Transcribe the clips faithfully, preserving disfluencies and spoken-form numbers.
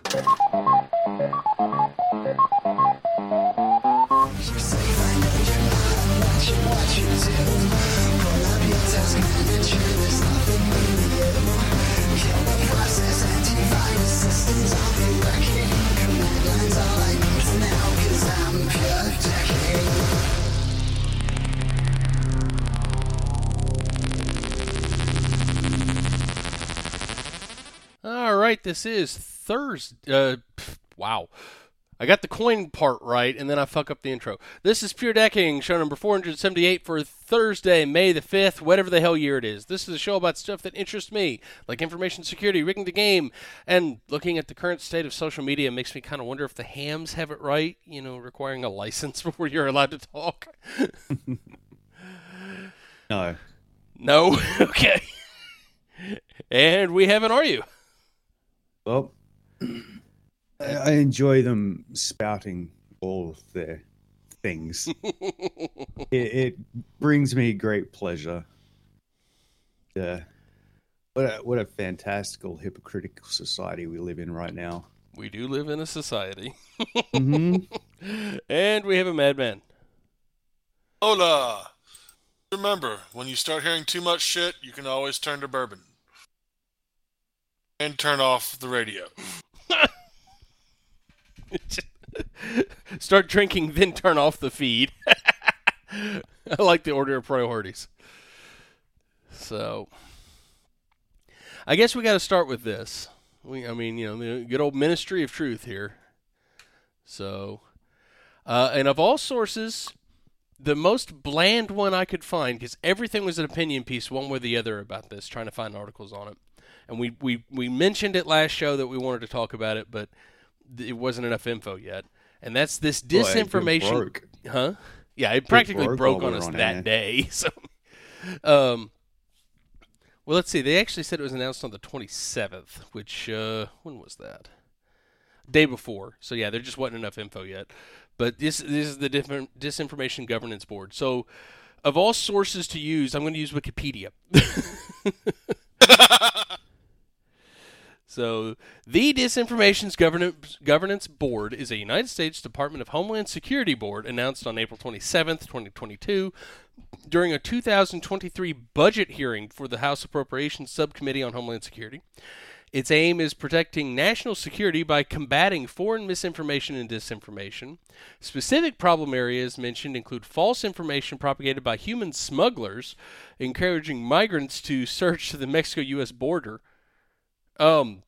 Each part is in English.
All right, this is Thursday. Uh, wow. I got the coin part right, and then I fuck up the intro. This is Pure Decking, show number four hundred seventy-eight for Thursday, May the fifth, whatever the hell year it is. This is a show about stuff that interests me, like information security, rigging the game, and looking at the current state of social media makes me kind of wonder if the hams have it right, you know, requiring a license before you're allowed to talk. No. No? Okay. And we have an Are You? Well, I enjoy them spouting all of their things. it, it brings me great pleasure. Yeah. What a, what a fantastical, hypocritical society we live in right now. We do live in a society. Mm-hmm. And we have a madman. Hola! Remember, when you start hearing too much shit, you can always turn to bourbon. And turn off the radio. Start drinking, then turn off the feed. I like the order of priorities. So, I guess we got to start with this. We, I mean, you know, the good old Ministry of Truth here. So, uh, and of all sources, the most bland one I could find, because everything was an opinion piece one way or the other about this, trying to find articles on it. And we, we, we mentioned it last show that we wanted to talk about it, but it wasn't enough info yet. And that's this disinformation. Boy, it broke. Huh? Yeah, it practically it broke, broke on us on that air. day. So, um, well, let's see. They actually said it was announced on the twenty-seventh, which, uh, when was that? Day before. So, yeah, there just wasn't enough info yet. But this, this is the different Disinformation Governance Board. So, of all sources to use, I'm going to use Wikipedia. So, the Disinformation Governance, Governance Board is a United States Department of Homeland Security board announced on April twenty-seventh, twenty twenty-two, during a two thousand twenty-three budget hearing for the House Appropriations Subcommittee on Homeland Security. Its aim is protecting national security by combating foreign misinformation and disinformation. Specific problem areas mentioned include false information propagated by human smugglers, encouraging migrants to search the Mexico-U S border. Um,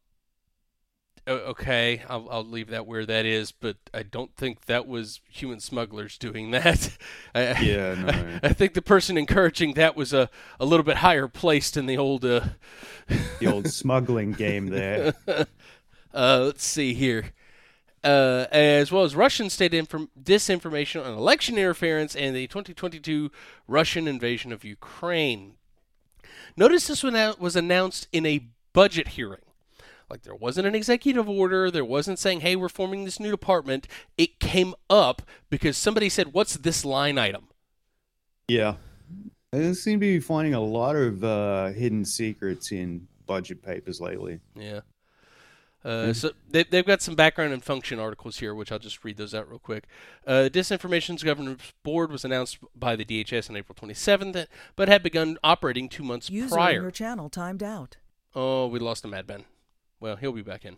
okay, I'll, I'll leave that where that is, but I don't think that was human smugglers doing that. I, Yeah, no. I, I think the person encouraging that was a, a little bit higher placed in the old... Uh, The old smuggling game there. uh, let's see here. Uh, as well as Russian state inform- disinformation on election interference and the twenty twenty-two Russian invasion of Ukraine. Notice this one was announced in a budget hearing. Like, there wasn't an executive order. There wasn't saying, hey, we're forming this new department. It came up because somebody said, what's this line item? Yeah. I seem to be finding a lot of uh, hidden secrets in budget papers lately. Yeah. Uh, so they, they've got some background and function articles here, which I'll just read those out real quick. Uh, Disinformation's Governance Board was announced by the D H S on April twenty-seventh, but had begun operating two months User prior. in your channel timed out. Oh, we lost a madman. Well, he'll be back in.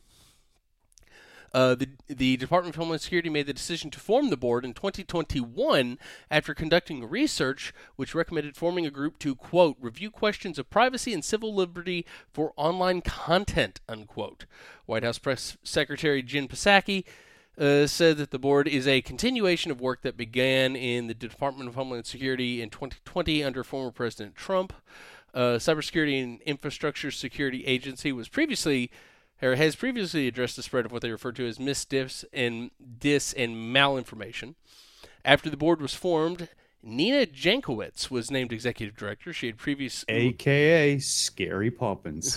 Uh, the, the Department of Homeland Security made the decision to form the board in twenty twenty-one after conducting research which recommended forming a group to, quote, review questions of privacy and civil liberty for online content, unquote. White House Press Secretary Jen Psaki uh, said that the board is a continuation of work that began in the Department of Homeland Security in twenty twenty under former President Trump. Uh, Cybersecurity and Infrastructure Security Agency was previously, or has previously addressed the spread of what they refer to as misdifs and dis and malinformation. After the board was formed, Nina Jankowicz was named executive director. She had previously, A K A Scary Poppins.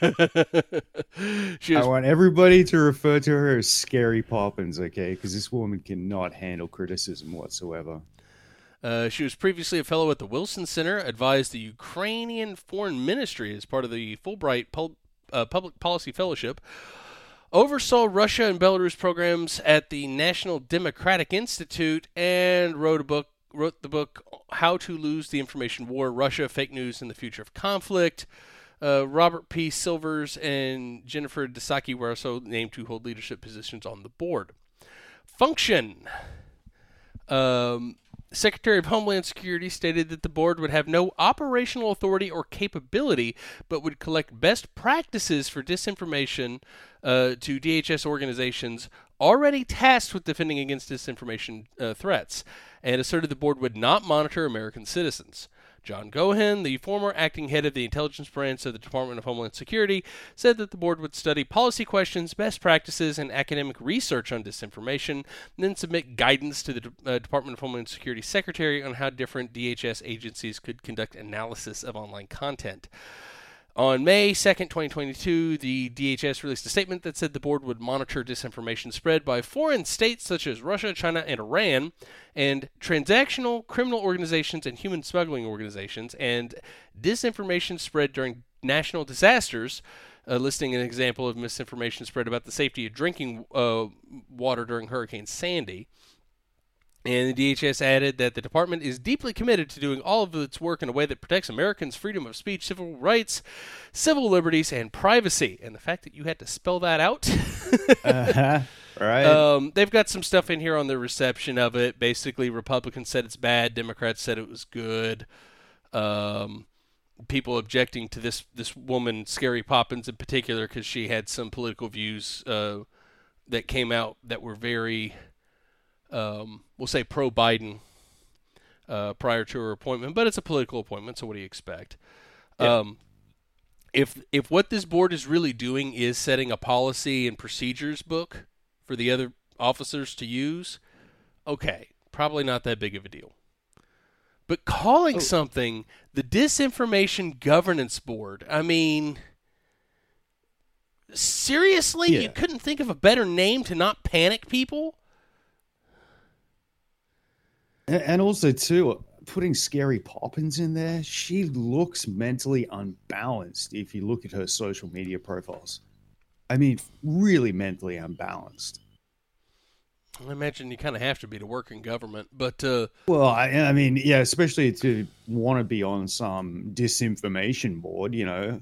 she I was, want everybody to refer to her as Scary Poppins, okay? Because this woman cannot handle criticism whatsoever. Uh, she was previously a fellow at the Wilson Center, advised the Ukrainian Foreign Ministry as part of the Fulbright Pul- uh, Public Policy Fellowship. oversaw Russia and Belarus programs at the National Democratic Institute and wrote a book. Wrote the book How to Lose the Information War: Russia, Fake News, and the Future of Conflict. Uh, Robert P. Silvers and Jennifer Dasaki were also named to hold leadership positions on the board. Function. Um, Secretary of Homeland Security stated that the board would have no operational authority or capability, but would collect best practices for disinformation uh, to D H S organizations already tasked with defending against disinformation uh, threats, and asserted the board would not monitor American citizens. John Gohan, the former acting head of the intelligence branch of the Department of Homeland Security, said that the board would study policy questions, best practices, and academic research on disinformation, and then submit guidance to the uh, Department of Homeland Security Secretary on how different D H S agencies could conduct analysis of online content. On May second, twenty twenty-two, the D H S released a statement that said the board would monitor disinformation spread by foreign states such as Russia, China, and Iran, and transactional criminal organizations and human smuggling organizations, and disinformation spread during national disasters, uh, listing an example of misinformation spread about the safety of drinking uh, water during Hurricane Sandy. And the D H S added that the department is deeply committed to doing all of its work in a way that protects Americans' freedom of speech, civil rights, civil liberties, and privacy. And the fact that you had to spell that out. uh-huh. Right. Um, they've got some stuff in here on the reception of it. Basically, Republicans said it's bad. Democrats said it was good. Um, people objecting to this, this woman, Scary Poppins, in particular, because she had some political views uh, that came out that were very... Um, we'll say pro-Biden uh, prior to her appointment, but it's a political appointment, so what do you expect? Yeah. Um, if if what this board is really doing is setting a policy and procedures book for the other officers to use, okay, probably not that big of a deal. But calling oh. something the Disinformation Governance Board, I mean, seriously? Yeah. You couldn't think of a better name to not panic people? And also, too, putting Scary Poppins in there, she looks mentally unbalanced if you look at her social media profiles. I mean, really mentally unbalanced. I imagine you kind of have to be to work in government, but... Uh, well, I, I mean, yeah, especially to want to be on some disinformation board, you know.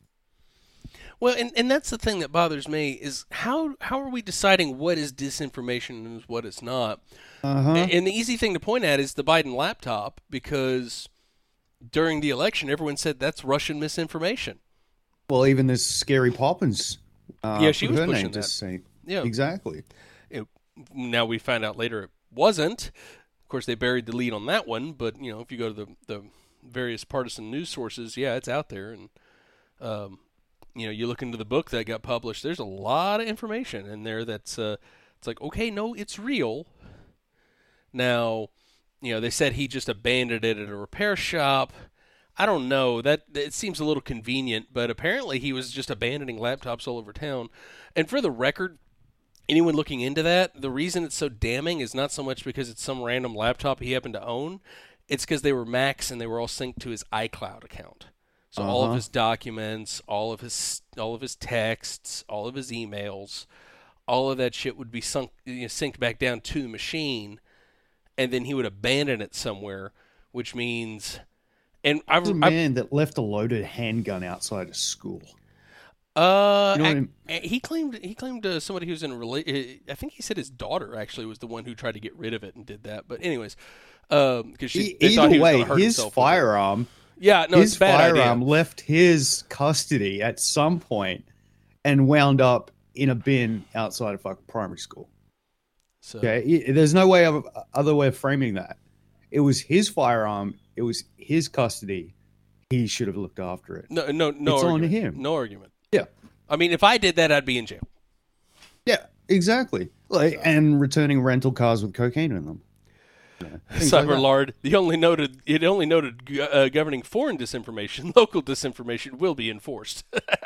Well, and, and that's the thing that bothers me, is how how are we deciding what is disinformation and what is not? Uh-huh. And, and the easy thing to point at is the Biden laptop, because during the election, everyone said that's Russian misinformation. Well, even this Scary Poppins. Uh, yeah, she was her pushing name that. To say, yeah, exactly. It, now we find out later it wasn't. Of course, they buried the lead on that one, but you know, if you go to the the various partisan news sources, yeah, it's out there, and um, you know, you look into the book that got published. There's a lot of information in there that's uh, it's like, okay, no, it's real. Now, you know, they said he just abandoned it at a repair shop. I don't know. That it seems a little convenient, but apparently he was just abandoning laptops all over town. And for the record, anyone looking into that, the reason it's so damning is not so much because it's some random laptop he happened to own. It's because they were Macs and they were all synced to his iCloud account. So uh-huh. all of his documents, all of his all of his texts, all of his emails, all of that shit would be sunk, you know, synced back down to the machine, and then he would abandon it somewhere, which means, and I was a man that left a loaded handgun outside of school. Uh, you know I, I mean? he claimed he claimed uh, somebody who's in a rela- I think he said his daughter actually was the one who tried to get rid of it and did that. But anyways, um, because she e- they either thought he was way, gonna hurt his himself firearm. Yeah, no, his it's a bad firearm idea. left his custody at some point and wound up in a bin outside of fucking primary school. So, okay, there's no way of other way of framing that. It was his firearm. It was his custody. He should have looked after it. No, no, no. It's argument. on him. No argument. Yeah. I mean, if I did that, I'd be in jail. Yeah, exactly. Like, so. And returning rental cars with cocaine in them. Yeah, Cyberlard, like the only noted it only noted uh, governing foreign disinformation, local disinformation will be enforced.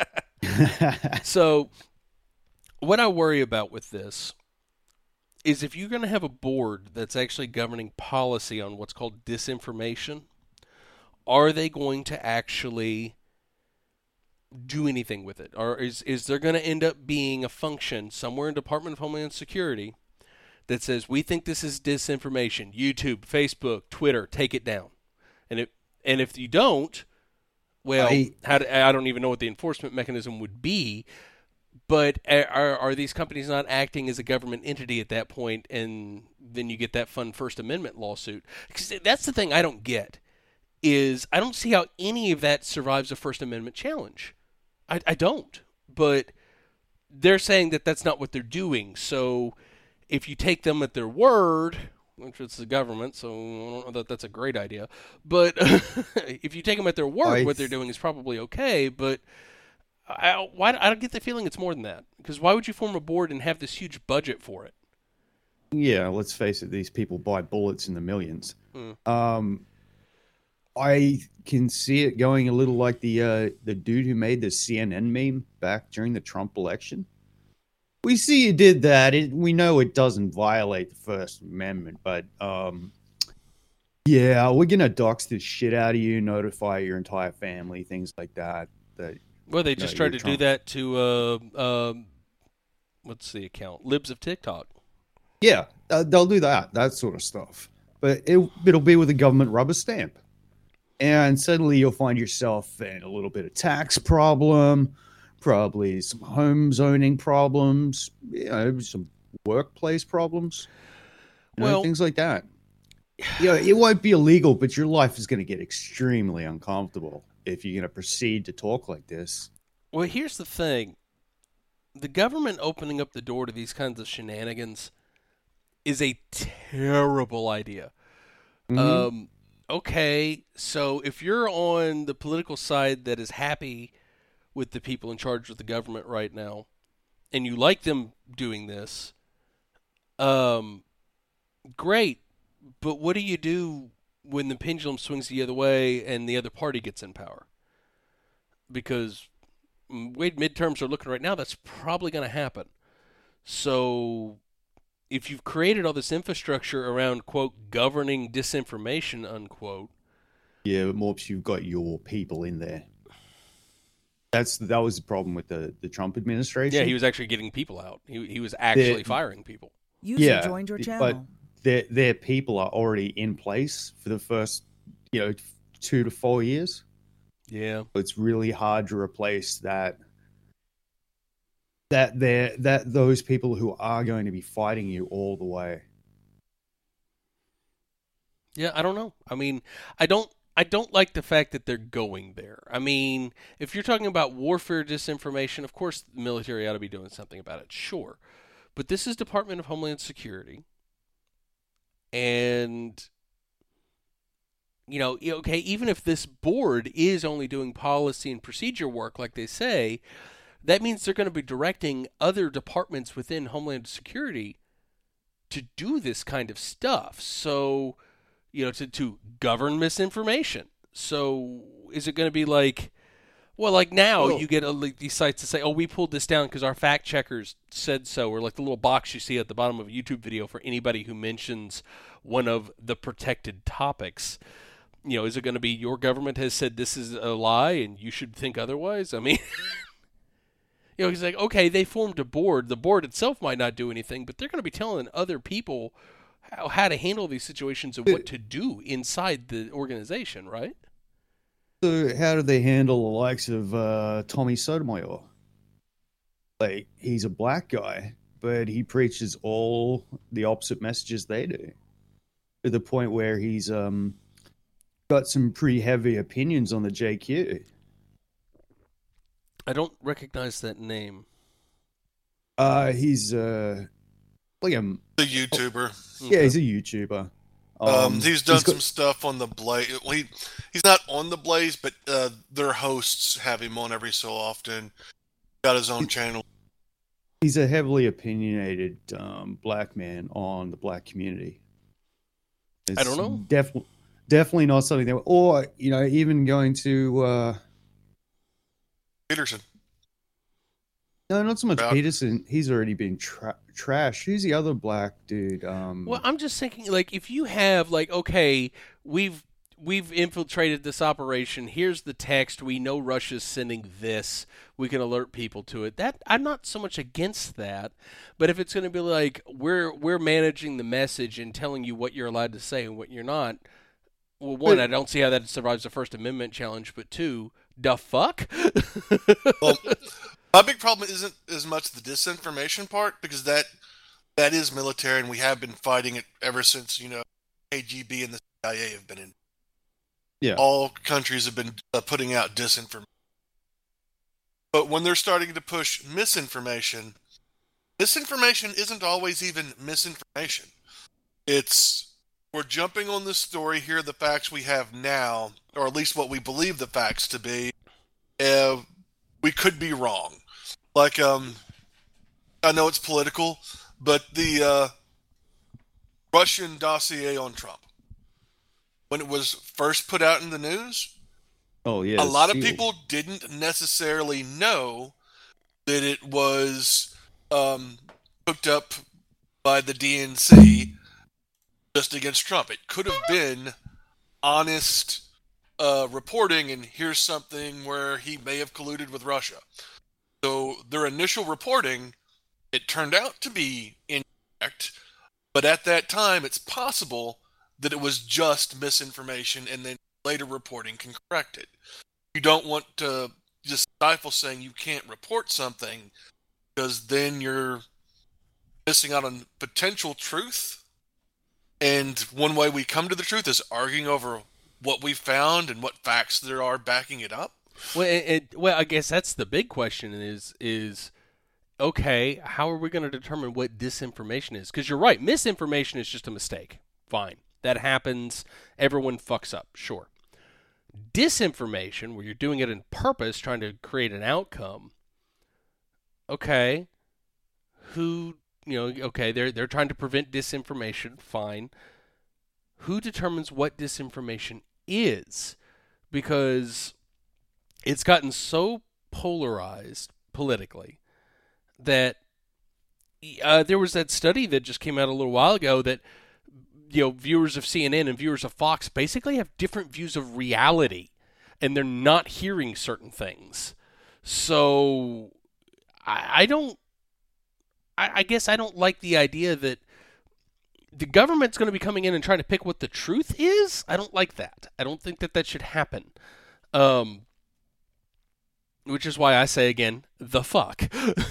So, what I worry about with this is if you're going to have a board that's actually governing policy on what's called disinformation, are they going to actually do anything with it? Or is, is there going to end up being a function somewhere in Department of Homeland Security that says, we think this is disinformation, YouTube, Facebook, Twitter, take it down? And if, and if you don't, well, I, how do, I don't even know what the enforcement mechanism would be, but are, are these companies not acting as a government entity at that point, and then you get that fun First Amendment lawsuit? Because that's the thing I don't get, is I don't see how any of that survives a First Amendment challenge. I, I don't. But they're saying that that's not what they're doing. So if you take them at their word, which it's the government, so I don't know that that's a great idea. But if you take them at their word, I what they're doing is probably okay. But I, why, I don't get the feeling it's more than that. Because why would you form a board and have this huge budget for it? Yeah, let's face it, these people buy bullets in the millions. Hmm. Um, I can see it going a little like the uh, the dude who made the C N N meme back during the Trump election. We see you did that. It, we know it doesn't violate the First Amendment, but um, yeah, we're gonna dox the shit out of you, notify your entire family, things like that. That well, they just no, tried to Trump. do that to uh, uh, what's the account? Libs of TikTok. Yeah, uh, they'll do that, that sort of stuff. But it, it'll be with a government rubber stamp. And suddenly you'll find yourself in a little bit of tax problem, probably some home zoning problems, you know, some workplace problems, you know, Well- things like that. You know, it won't be illegal, but your life is going to get extremely uncomfortable if you're going to proceed to talk like this. Well, here's the thing. The government opening up the door to these kinds of shenanigans is a terrible idea. Mhm. Um, okay, so if you're on the political side that is happy with the people in charge of the government right now, and you like them doing this, um, great. But what do you do when the pendulum swings the other way and the other party gets in power? Because the way midterms are looking right now, that's probably going to happen. So if you've created all this infrastructure around, quote, governing disinformation, unquote. Yeah, but Morps, you've got your people in there. That's that was the problem with the, the Trump administration. Yeah, he was actually getting people out. He he was actually The- firing people. User Yeah, joined your but channel. their their people are already in place for the first, you know, two to four years. Yeah. It's really hard to replace that. That they're that those people who are going to be fighting you all the way. Yeah, I don't know. I mean, I don't I don't like the fact that they're going there. I mean, if you're talking about warfare disinformation, of course the military ought to be doing something about it, sure. But this is Department of Homeland Security. And you know, okay, even if this board is only doing policy and procedure work like they say, that means they're going to be directing other departments within Homeland Security to do this kind of stuff. So, you know, to, to govern misinformation. So is it going to be like, well, like now Well- you get uh, like these sites to say, oh, we pulled this down because our fact checkers said so, or like the little box you see at the bottom of a YouTube video for anybody who mentions one of the protected topics. You know, is it going to be your government has said this is a lie and you should think otherwise? I mean, you know, he's like, okay, they formed a board. The board itself might not do anything, but they're going to be telling other people how, how to handle these situations and what to do inside the organization, right? So how do they handle the likes of uh, Tommy Sotomayor? Like, he's a black guy, but he preaches all the opposite messages they do. To the point where he's um, got some pretty heavy opinions on the J Q. I don't recognize that name. Uh, he's uh, like a The YouTuber. yeah, he's a YouTuber. Um, he's done got- some stuff on the Blaze. Well, he, he's not on the Blaze, but uh, their hosts have him on every so often. Got his own channel. He's a heavily opinionated um, black man on the black community. It's I don't know. Definitely, definitely not something that, or you know, even going to uh, Peterson. no, not so much Yeah. Peterson. He's already been tra- trashed. Who's the other black dude? Um, Well, I'm just thinking, like, if you have, like, okay, we've we've infiltrated this operation. Here's the text. We know Russia's sending this. We can alert people to it. That I'm not so much against that, but if it's going to be like we're we're managing the message and telling you what you're allowed to say and what you're not, well, one, I don't see how that survives the First Amendment challenge, but two, the fuck? Well, my big problem isn't as much the disinformation part, because that that is military, and we have been fighting it ever since, you know, K G B and the C I A have been in. Yeah. All countries have been uh, putting out disinformation. But when they're starting to push misinformation, misinformation isn't always even misinformation. It's, we're jumping on this story, here are the facts we have now, or at least what we believe the facts to be. Uh, we could be wrong. Like, um, I know it's political, but the uh, Russian dossier on Trump, when it was first put out in the news, Oh yeah. a lot of sealed. people didn't necessarily know that it was um, hooked up by the D N C just against Trump. It could have been honest uh, reporting, and here's something where he may have colluded with Russia. So their initial reporting, it turned out to be incorrect, but at that time, it's possible that it was just misinformation, and then later reporting can correct it. You don't want to just stifle saying you can't report something, because then you're missing out on potential truth. And one way we come to the truth is arguing over what we found and what facts there are backing it up. Well, it, it, well, I guess that's the big question is, is okay, how are we going to determine what disinformation is? Because you're right, misinformation is just a mistake. Fine. That happens. Everyone fucks up. Sure. Disinformation, where you're doing it on purpose, trying to create an outcome. Okay. Who, you know, okay, they're they're trying to prevent disinformation. Fine. Who determines what disinformation is? Because it's gotten so polarized politically that uh, there was that study that just came out a little while ago that, you know, viewers of C N N and viewers of Fox basically have different views of reality, and they're not hearing certain things. So I, I don't, I, I guess I don't like the idea that the government's going to be coming in and trying to pick what the truth is. I don't like that. I don't think that that should happen. Um, which is why I say again, the fuck.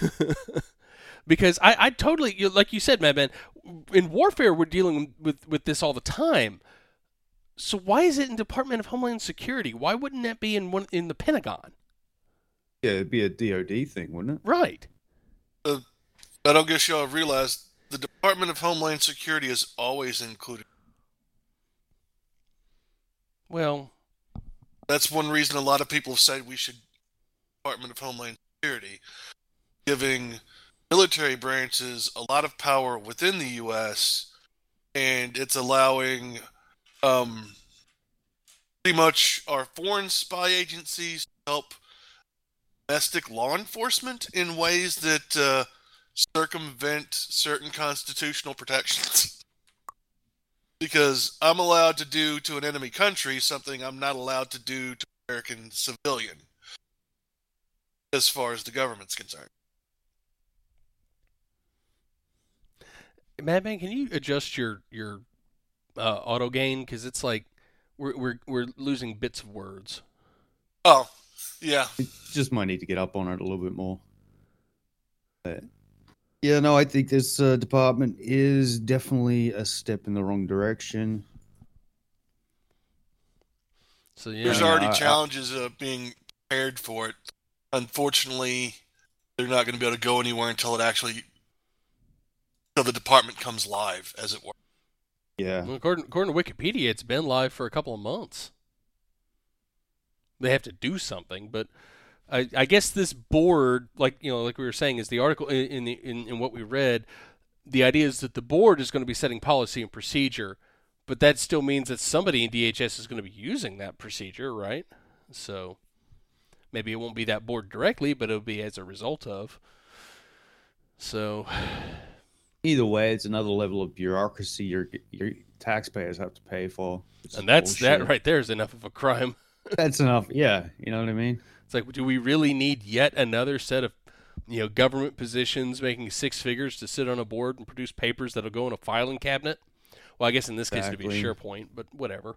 Because I, I totally, like you said, Madman, in warfare we're dealing with, with this all the time. So why is it in Department of Homeland Security? Why wouldn't that be in one in the Pentagon? Yeah, it'd be a D O D thing, wouldn't it? Right. Uh, I don't guess y'all realize the Department of Homeland Security is always included. Well, that's one reason a lot of people have said we should Department of Homeland Security, giving military branches a lot of power within the U S, and it's allowing um, pretty much our foreign spy agencies to help domestic law enforcement in ways that uh, circumvent certain constitutional protections. Because I'm allowed to do to an enemy country something I'm not allowed to do to an American civilian, as far as the government's concerned. Madman, can you adjust your your uh, auto gain? Because it's like we're we're we're losing bits of words. Oh, yeah. Just might need to get up on it a little bit more. But yeah, no, I think this uh, department is definitely a step in the wrong direction. So yeah, There's Yeah, already I- I- challenges of being prepared for it. Unfortunately, they're not going to be able to go anywhere until it actually, until the department comes live, as it were. Yeah. well, according according to Wikipedia, it's been live for a couple of months. They have to do something, but I, I guess this board, like you know, like we were saying, is the article in in, the, in in what we read. The idea is that the board is going to be setting policy and procedure, but that still means that somebody in D H S is going to be using that procedure, right? So maybe it won't be that board directly, but it'll be as a result of. So Either way, it's another level of bureaucracy your your taxpayers have to pay for. And that's bullshit. That right there is enough of a crime. That's enough. Yeah, you know what I mean? It's like, do we really need yet another set of, you know, government positions making six figures to sit on a board and produce papers that'll go in a filing cabinet? Well, I guess in this exactly. case it'd be a SharePoint, but whatever.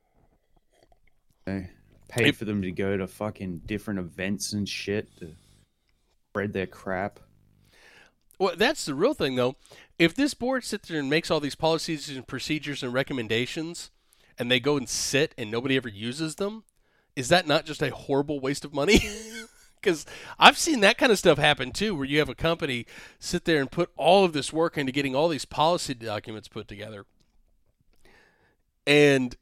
They pay if, for them to go to fucking different events and shit to spread their crap. Well, that's the real thing, though. If this board sits there and makes all these policies and procedures and recommendations, and they go and sit and nobody ever uses them, is that not just a horrible waste of money? Because I've seen that kind of stuff happen, too, where you have a company sit there and put all of this work into getting all these policy documents put together. And,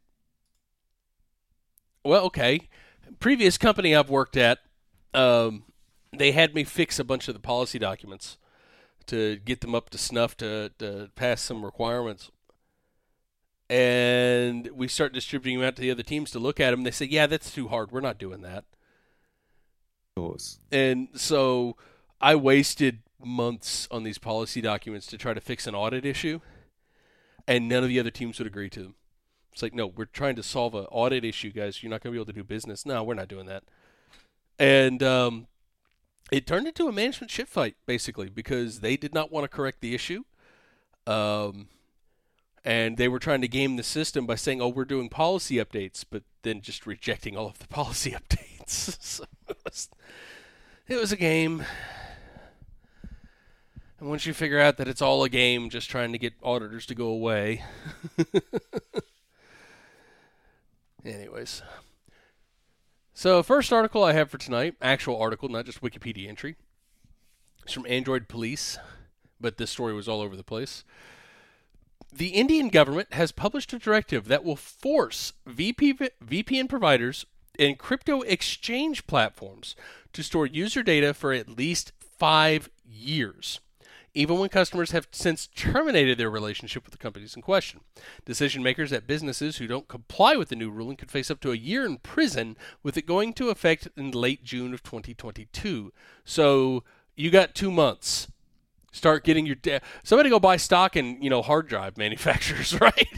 well, okay, previous company I've worked at, um, they had me fix a bunch of the policy documents to get them up to snuff to, to pass some requirements. And we start distributing them out to the other teams to look at them. They say, yeah, that's too hard. We're not doing that. Of course. And so I wasted months on these policy documents to try to fix an audit issue, and none of the other teams would agree to them. It's like, no, we're trying to solve an audit issue, guys. You're not going to be able to do business. No, we're not doing that. And um, it turned into a management shit fight, basically, because they did not want to correct the issue. Um... And they were trying to game the system by saying, oh, we're doing policy updates, but then just rejecting all of the policy updates. So it was, it was a game. And once you figure out that it's all a game, just trying to get auditors to go away. Anyways. So first article I have for tonight, actual article, not just Wikipedia entry. It's from Android Police, but this story was all over the place. The Indian government has published a directive that will force V P, V P N providers and crypto exchange platforms to store user data for at least five years, even when customers have since terminated their relationship with the companies in question. Decision makers at businesses who don't comply with the new ruling could face up to a year in prison, with it going into effect in late June of twenty twenty-two. So you got two months. Start getting your da- somebody go buy stock in, you know, hard drive manufacturers, right?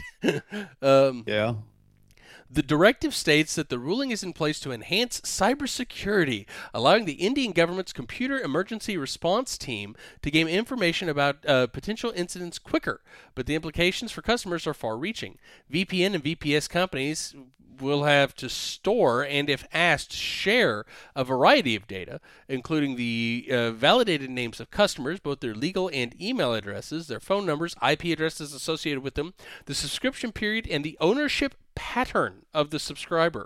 um, yeah. The directive states that the ruling is in place to enhance cybersecurity, allowing the Indian government's computer emergency response team to gain information about uh, potential incidents quicker. But the implications for customers are far-reaching. V P N and V P S companies will have to store and, if asked, share a variety of data, including the uh, validated names of customers, both their legal and email addresses, their phone numbers, I P addresses associated with them, the subscription period, and the ownership pattern of the subscriber.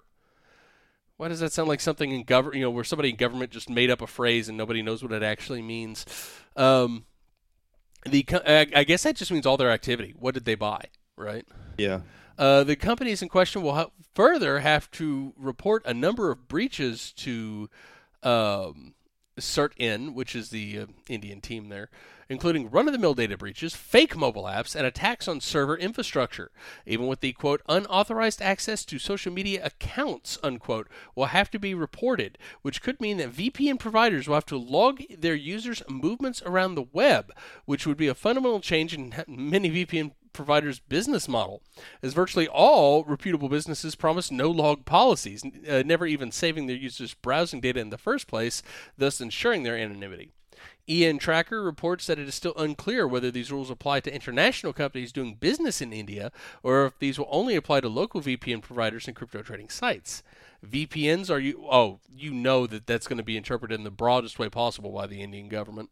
Why does that sound like something in government, you know, where somebody in government just made up a phrase and nobody knows what it actually means? Um, the I guess that just means all their activity. What did they buy, right? Yeah. Uh, the companies in question will ha- further have to report a number of breaches to um, CertIn, which is the uh, Indian team there, including run-of-the-mill data breaches, fake mobile apps, and attacks on server infrastructure. Even with the, quote, unauthorized access to social media accounts, unquote, will have to be reported, which could mean that V P N providers will have to log their users' movements around the web, which would be a fundamental change in many V P N provider's business model, as virtually all reputable businesses promise no-log policies, uh, never even saving their users' browsing data in the first place, thus ensuring their anonymity. E N Tracker reports that it is still unclear whether these rules apply to international companies doing business in India, or if these will only apply to local V P N providers and crypto trading sites. V P Ns are you? Oh, you know that that's going to be interpreted in the broadest way possible by the Indian government.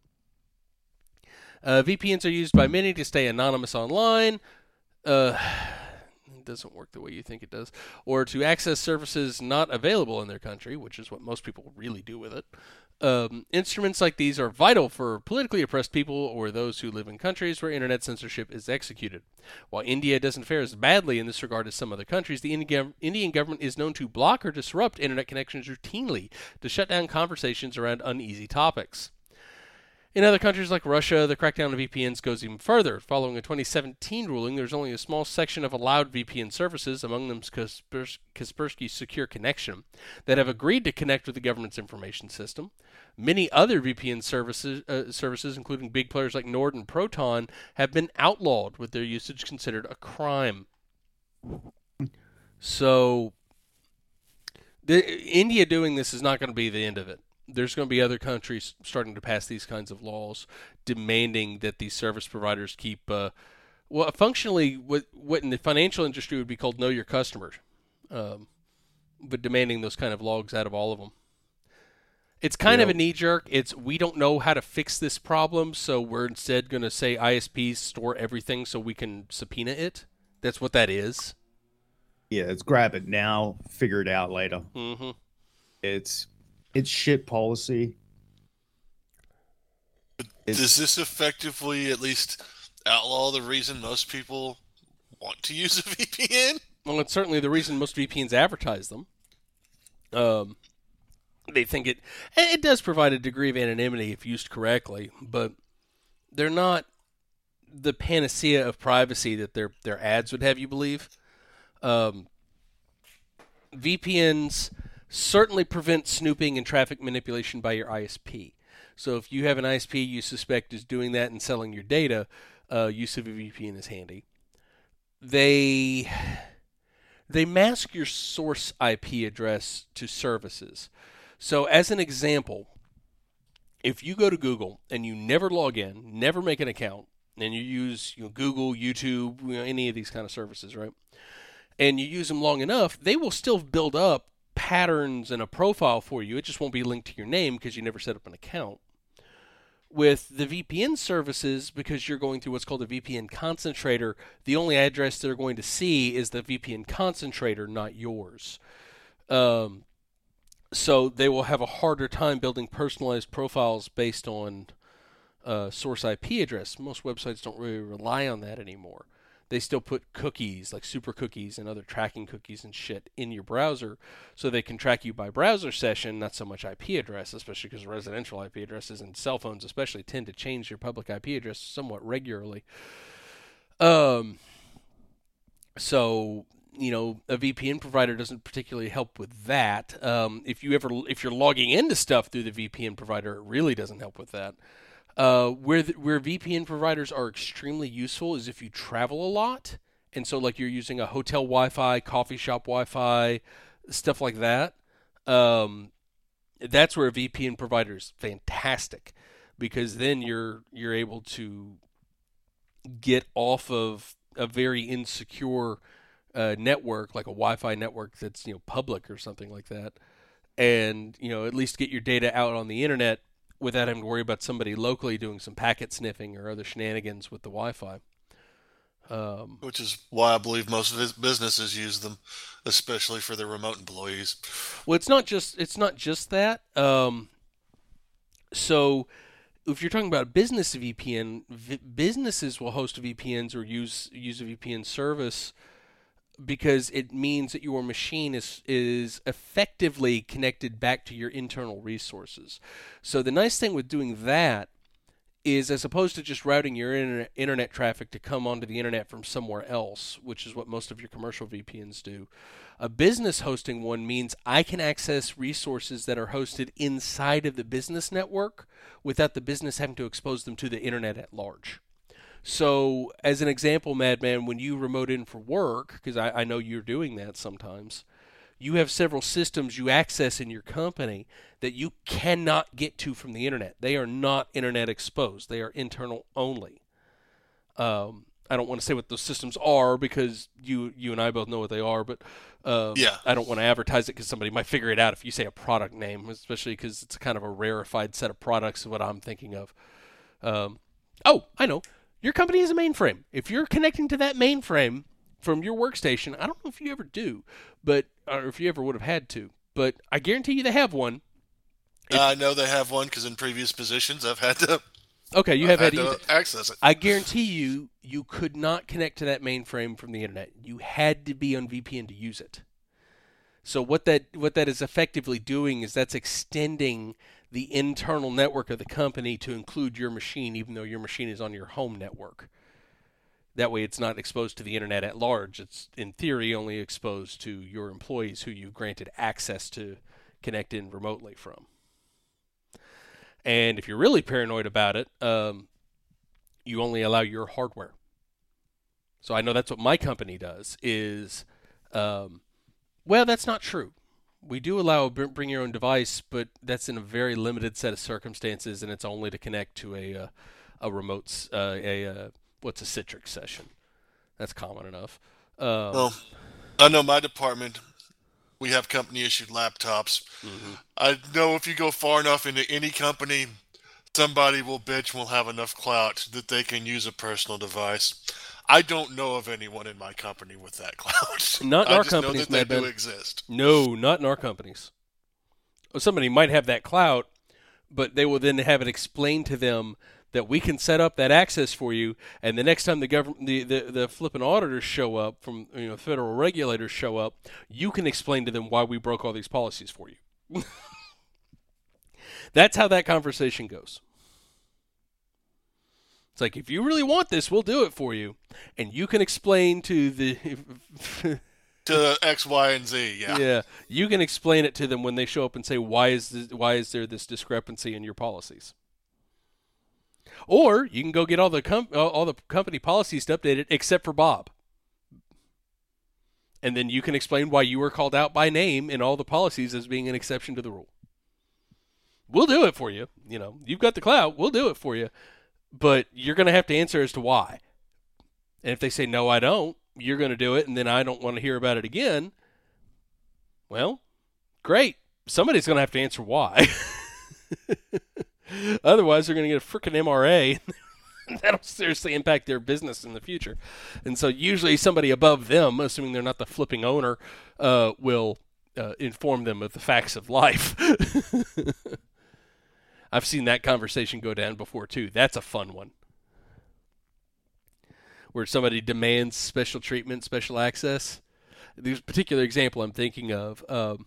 Uh, V P Ns are used by many to stay anonymous online. Uh, it doesn't work the way you think it does. Or to access services not available in their country, which is what most people really do with it. Um, instruments like these are vital for politically oppressed people or those who live in countries where internet censorship is executed. While India doesn't fare as badly in this regard as some other countries, the Indian government is known to block or disrupt internet connections routinely to shut down conversations around uneasy topics. In other countries like Russia, the crackdown on V P Ns goes even further. Following a twenty seventeen ruling, there's only a small section of allowed V P N services, among them Kaspersky, Kaspersky Secure Connection, that have agreed to connect with the government's information system. Many other V P N services, uh, services, including big players like Nord and Proton, have been outlawed, with their usage considered a crime. So, the, India doing this is not going to be the end of it. There's going to be other countries starting to pass these kinds of laws demanding that these service providers keep, uh, well, functionally what, what in the financial industry would be called know your customer, um, but demanding those kind of logs out of all of them. It's kind yep. of a knee-jerk. It's we don't know how to fix this problem, so we're instead going to say I S Ps store everything so we can subpoena it. That's what that is. Yeah, it's grab it now, figure it out later. Mm-hmm. It's... It's shit policy. It's, Does this effectively at least outlaw the reason most people want to use a V P N? Well, it's certainly the reason most V P Ns advertise them. Um, they think it it does provide a degree of anonymity if used correctly, but they're not the panacea of privacy that their their ads would have you believe. Um, V P Ns certainly prevent snooping and traffic manipulation by your I S P. So if you have an I S P you suspect is doing that and selling your data, uh, use of a V P N is handy. They they mask your source I P address to services. So as an example, if you go to Google and you never log in, never make an account, and you use you know, Google, YouTube, you know, any of these kind of services, right? And you use them long enough, they will still build up patterns and a profile for you. It just won't be linked to your name because you never set up an account. With the V P N services, because you're going through what's called a V P N concentrator, the only address they're going to see is the V P N concentrator, not yours. Um, so they will have a harder time building personalized profiles based on uh, source I P address. Most websites don't really rely on that anymore. They still put cookies, like super cookies and other tracking cookies and shit in your browser so they can track you by browser session, not so much I P address, especially because residential I P addresses and cell phones especially tend to change your public I P address somewhat regularly. Um, so, you know, a V P N provider doesn't particularly help with that. Um, if you ever, if you're logging into stuff through the V P N provider, it really doesn't help with that. Uh, where the, where V P N providers are extremely useful is if you travel a lot, and so like you're using a hotel Wi-Fi, coffee shop Wi-Fi, stuff like that. Um, that's where a V P N provider is fantastic, because then you're you're able to get off of a very insecure uh, network, like a Wi-Fi network that's you know public or something like that, and you know at least get your data out on the internet without having to worry about somebody locally doing some packet sniffing or other shenanigans with the Wi-Fi. Um, Which is why I believe most of his businesses use them, especially for their remote employees. Well, it's not just it's not just that. Um, so, if you're talking about a business V P N, v- businesses will host V P Ns or use use a V P N service because it means that your machine is is effectively connected back to your internal resources. So the nice thing with doing that is, as opposed to just routing your internet, internet traffic to come onto the internet from somewhere else, which is what most of your commercial V P Ns do, a business hosting one means I can access resources that are hosted inside of the business network without the business having to expose them to the internet at large. So, as an example, Madman, when you remote in for work, because I, I know you're doing that sometimes, you have several systems you access in your company that you cannot get to from the internet. They are not internet exposed. They are internal only. Um, I don't want to say what those systems are because you you and I both know what they are, but um, yeah. I don't want to advertise it because somebody might figure it out if you say a product name, especially because it's kind of a rarefied set of products is what I'm thinking of. Um, oh, I know. Your company is a mainframe. If you're connecting to that mainframe from your workstation, I don't know if you ever do, but or if you ever would have had to, but I guarantee you they have one. If, I know they have one because in previous positions I've had to. Okay, you have had, had to to access it. I guarantee you, you could not connect to that mainframe from the internet. You had to be on V P N to use it. So what that what that is effectively doing is that's extending the internal network of the company to include your machine, even though your machine is on your home network. That way it's not exposed to the internet at large. It's, in theory, only exposed to your employees who you've granted access to connect in remotely from. And if you're really paranoid about it, um, you only allow your hardware. So I know that's what my company does is, um, well, that's not true. We do allow bring your own device, but that's in a very limited set of circumstances, and it's only to connect to a a, a remote, uh, a, a what's a Citrix session. That's common enough. Um, Well, I know my department, we have company-issued laptops. mhm. I know if you go far enough into any company, somebody will bitch and will have enough clout that they can use a personal device. I don't know of anyone in my company with that clout. Not in I our just know companies, that they Mad do Men. exist. No, not in our companies. Somebody might have that clout, but they will then have it explained to them that we can set up that access for you, and the next time the government, the, the, the flipping auditors show up from, you know, federal regulators show up, you can explain to them why we broke all these policies for you. That's how that conversation goes. It's like, if you really want this, we'll do it for you, and you can explain to the To X, Y, and Z, yeah. yeah, you can explain it to them when they show up and say, why is this, why is there this discrepancy in your policies? Or you can go get all the com- all the company policies updated except for Bob. And then you can explain why you were called out by name in all the policies as being an exception to the rule. We'll do it for you. You know, you've got the clout. We'll do it for you. But you're going to have to answer as to why. And if they say, no, I don't, you're going to do it, and then I don't want to hear about it again, well, great. Somebody's going to have to answer why. Otherwise, they're going to get a freaking M R A. That'll seriously impact their business in the future. And so usually somebody above them, assuming they're not the flipping owner, uh, will uh, inform them of the facts of life. I've seen that conversation go down before, too. That's a fun one. Where somebody demands special treatment, special access. This particular example I'm thinking of, um,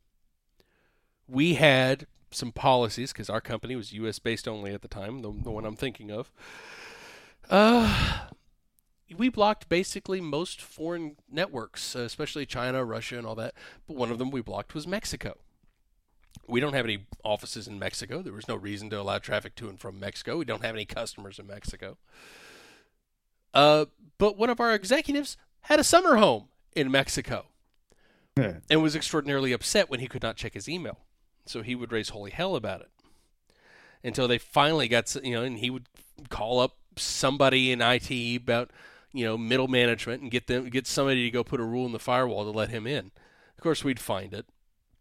we had some policies, because our company was U S based only at the time, the, the one I'm thinking of. Uh, we blocked basically most foreign networks, uh, especially China, Russia, and all that. But one of them we blocked was Mexico. We don't have any offices in Mexico. There was no reason to allow traffic to and from Mexico. We don't have any customers in Mexico. Uh, but one of our executives had a summer home in Mexico Yeah. and was extraordinarily upset when he could not check his email. So he would raise holy hell about it until they finally got, you know, and he would call up somebody in I T about, you know, middle management and get them, get somebody to go put a rule in the firewall to let him in. Of course, we'd find it.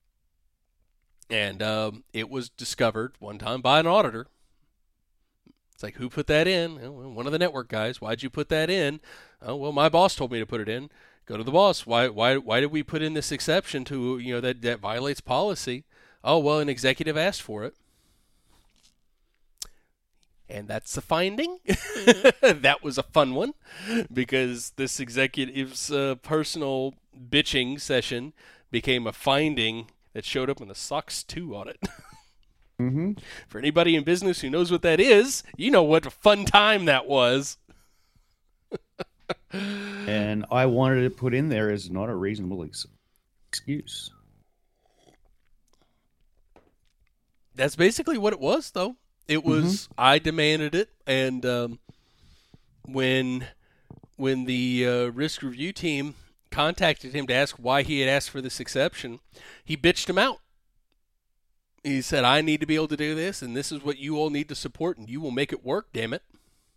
And um, it was discovered one time by an auditor. It's like, who put that in? Oh, well, one of the network guys. Why'd you put that in? Oh, well, my boss told me to put it in. Go to the boss. Why why why did we put in this exception to, you know, that, that violates policy? Oh, well, an executive asked for it. And that's the finding. That was a fun one because this executive's uh, personal bitching session became a finding that showed up in the SOX two audit. Mm-hmm. For anybody in business who knows what that is, you know what a fun time that was. And I wanted it put in there as not a reasonable ex- excuse. That's basically what it was, though. It was, mm-hmm. I demanded it, and um, when when the uh, risk review team contacted him to ask why he had asked for this exception, he bitched him out. He said, I need to be able to do this, and this is what you all need to support, and you will make it work, damn it.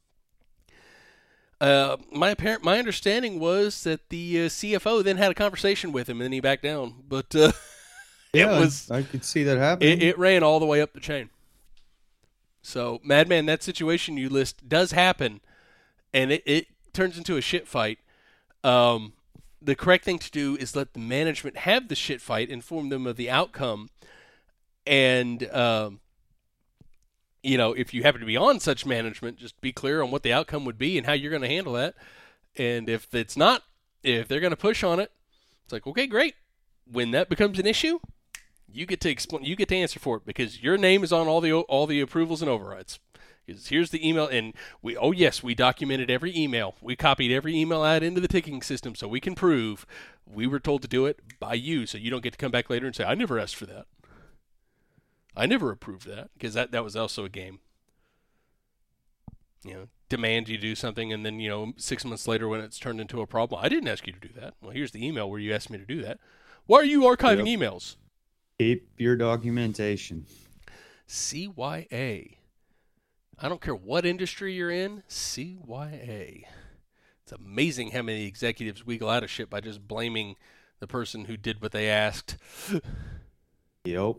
Uh, my apparent, my understanding was that the uh, C F O then had a conversation with him, and then he backed down. But uh, yeah, it was, I could see that happening. It, it ran all the way up the chain. So, Madman, that situation you list does happen, and it, it turns into a shit fight. Um, the correct thing to do is let the management have the shit fight, inform them of the outcome, and um, you know, if you happen to be on such management, just be clear on what the outcome would be and how you're going to handle that. And if it's not, if they're going to push on it, it's like, okay, great. When that becomes an issue, You get to explain. You get to answer for it because your name is on all the all the approvals and overrides. Because here's the email, and we oh yes, we documented every email. We copied every email out into the ticketing system so we can prove we were told to do it by you. So you don't get to come back later and say I never asked for that. I never approved that because that that was also a game. You know, demand you do something, and then you know six months later when it's turned into a problem, I didn't ask you to do that. Well, here's the email where you asked me to do that. Why are you archiving yep. emails? Keep your documentation. C Y A. I don't care what industry you're in, C Y A. It's amazing how many executives wiggle out of shit by just blaming the person who did what they asked. Yep.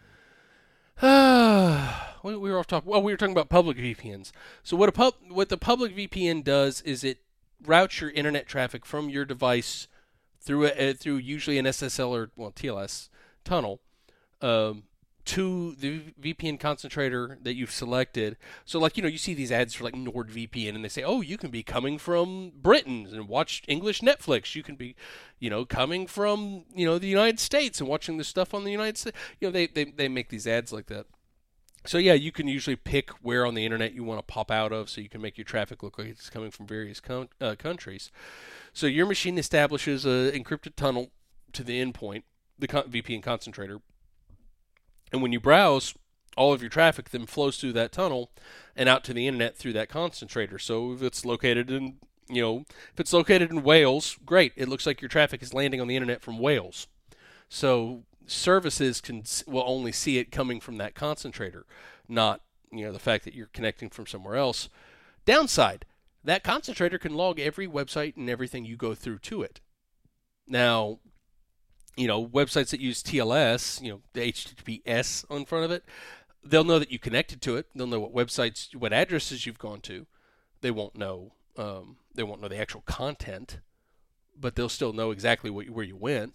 we, we were off topic. Well, we were talking about public V P Ns. So what a pub, what the public V P N does is it routes your internet traffic from your device through a, uh, through usually an S S L or well T L S tunnel um, to the V P N concentrator that you've selected. So like you know you see these ads for like NordVPN and they say, oh, you can be coming from Britain and watch English Netflix. You can be, you know, coming from you know the United States and watching this stuff on the United States. You know they they they make these ads like that. So yeah, you can usually pick where on the internet you want to pop out of, so you can make your traffic look like it's coming from various con- uh, countries. So your machine establishes an encrypted tunnel to the endpoint, the con- V P N concentrator, and when you browse, all of your traffic then flows through that tunnel and out to the internet through that concentrator. So if it's located in, you know, if it's located in Wales, great. It looks like your traffic is landing on the internet from Wales. So services can will only see it coming from that concentrator, not you know the fact that you're connecting from somewhere else. Downside, that concentrator can log every website and everything you go through to it. Now, you know websites that use T L S, you know the H T T P S on front of it, they'll know that you connected to it. They'll know what websites, what addresses you've gone to. They won't know um, they won't know the actual content, but they'll still know exactly what, where you went.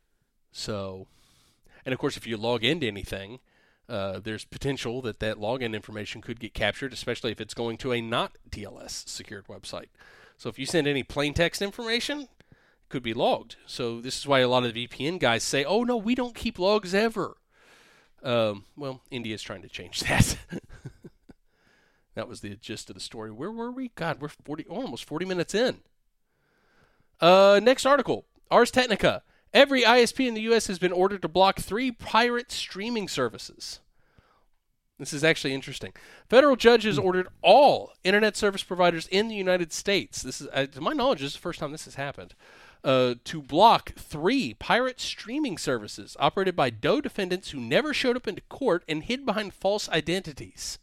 So. And of course, if you log into anything, uh, there's potential that that login information could get captured, especially if it's going to a not T L S secured website. So if you send any plain text information, it could be logged. So this is why a lot of the V P N guys say, oh, no, we don't keep logs ever. Um, well, India's trying to change that. That was the gist of the story. Where were we? God, we're forty, almost forty minutes in. Uh, next article, Ars Technica. Every I S P in the U S has been ordered to block three pirate streaming services. This is actually interesting. Federal judges ordered all internet service providers in the United States, this is, uh, to my knowledge, this is the first time this has happened, uh, to block three pirate streaming services operated by Doe defendants who never showed up into court and hid behind false identities.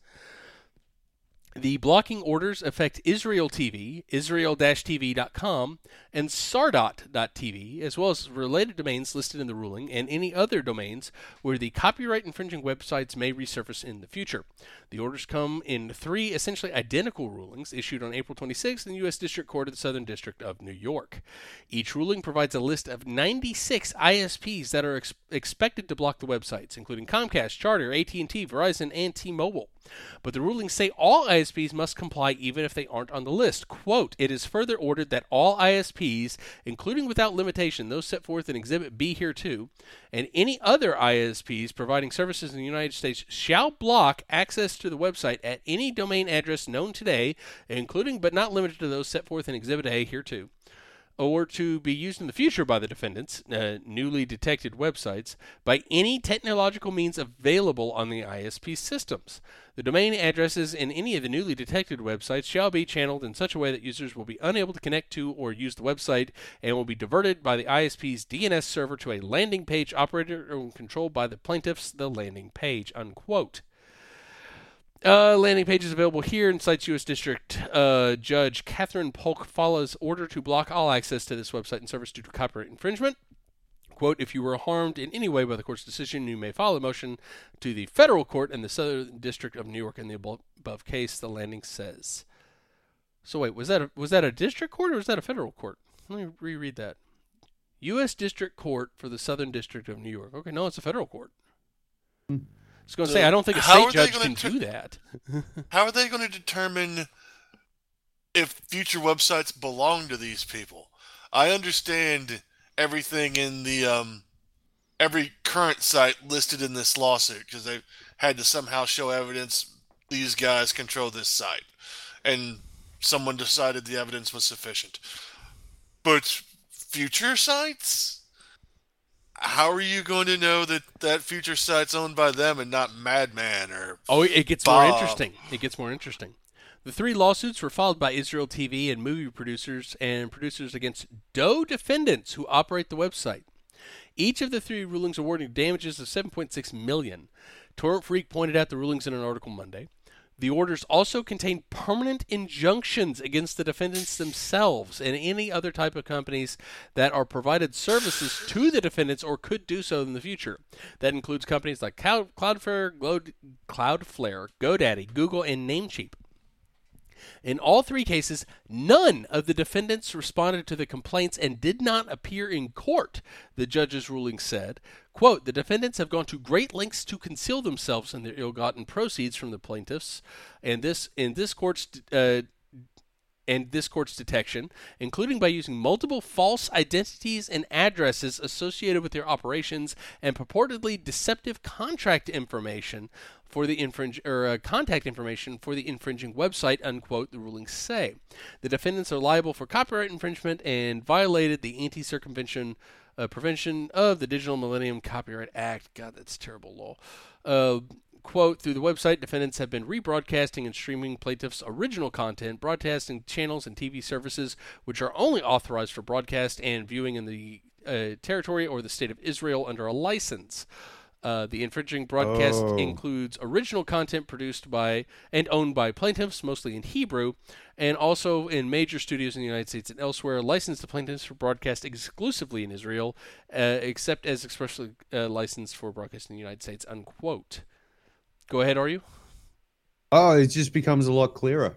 The blocking orders affect Israel T V, Israel T V dot com, and Sardot dot T V, as well as related domains listed in the ruling, and any other domains where the copyright infringing websites may resurface in the future. The orders come in three essentially identical rulings issued on April twenty-sixth in the U S District Court of the Southern District of New York. Each ruling provides a list of ninety-six I S Ps that are ex- expected to block the websites, including Comcast, Charter, A T and T, Verizon, and T-Mobile. But the rulings say all I S Ps must comply even if they aren't on the list. Quote, it is further ordered that all I S Ps, including without limitation those set forth in Exhibit B hereto, and any other I S Ps providing services in the United States shall block access to the website at any domain address known today, including but not limited to those set forth in Exhibit A hereto, or to be used in the future by the defendants, uh, newly detected websites, by any technological means available on the I S P systems. The domain addresses in any of the newly detected websites shall be channeled in such a way that users will be unable to connect to or use the website and will be diverted by the I S P's D N S server to a landing page operated or controlled by the plaintiffs, the landing page, unquote. Uh, landing page is available here and cites U S District uh, Judge Catherine Polk Falla's order to block all access to this website and service due to copyright infringement. Quote, if you were harmed in any way by the court's decision, you may file a motion to the federal court in the Southern District of New York in the above case, the landing says. So wait, was that a, was that a district court or was that a federal court? Let me reread that. U S District Court for the Southern District of New York. Okay, no, it's a federal court. I was going to say, I don't think a state judge can ter- do that. How are they going to determine if future websites belong to these people? I understand everything in the um, every current site listed in this lawsuit because they had to somehow show evidence these guys control this site, and someone decided the evidence was sufficient. But future sites? How are you going to know that that future site's owned by them and not Madman or Oh, it gets Bob? more interesting. It gets more interesting. The three lawsuits were filed by Israel T V and movie producers and producers against Doe defendants who operate the website. Each of the three rulings awarding damages of seven point six million dollars. Torrent Freak pointed out the rulings in an article Monday. The orders also contain permanent injunctions against the defendants themselves and any other type of companies that are provided services to the defendants or could do so in the future. That includes companies like Cloudflare, Cloudflare, GoDaddy, Google, and Namecheap. In all three cases, none of the defendants responded to the complaints and did not appear in court, the judge's ruling said. Quote, the defendants have gone to great lengths to conceal themselves and their ill-gotten proceeds from the plaintiffs, and this in this court's uh, and this court's detection, including by using multiple false identities and addresses associated with their operations and purportedly deceptive contract information for the infringe or uh, contact information for the infringing website, unquote, the rulings say. The defendants are liable for copyright infringement and violated the anti-circumvention uh, prevention of the Digital Millennium Copyright Act. God, that's terrible law. Uh, Quote, through the website, defendants have been rebroadcasting and streaming plaintiffs' original content, broadcasting channels and T V services which are only authorized for broadcast and viewing in the uh, territory or the state of Israel under a license. Uh, the infringing broadcast Oh. includes original content produced by and owned by plaintiffs, mostly in Hebrew, and also in major studios in the United States and elsewhere, licensed to plaintiffs for broadcast exclusively in Israel, uh, except as expressly uh, licensed for broadcast in the United States, unquote. Go ahead, are you? Oh, it just becomes a lot clearer.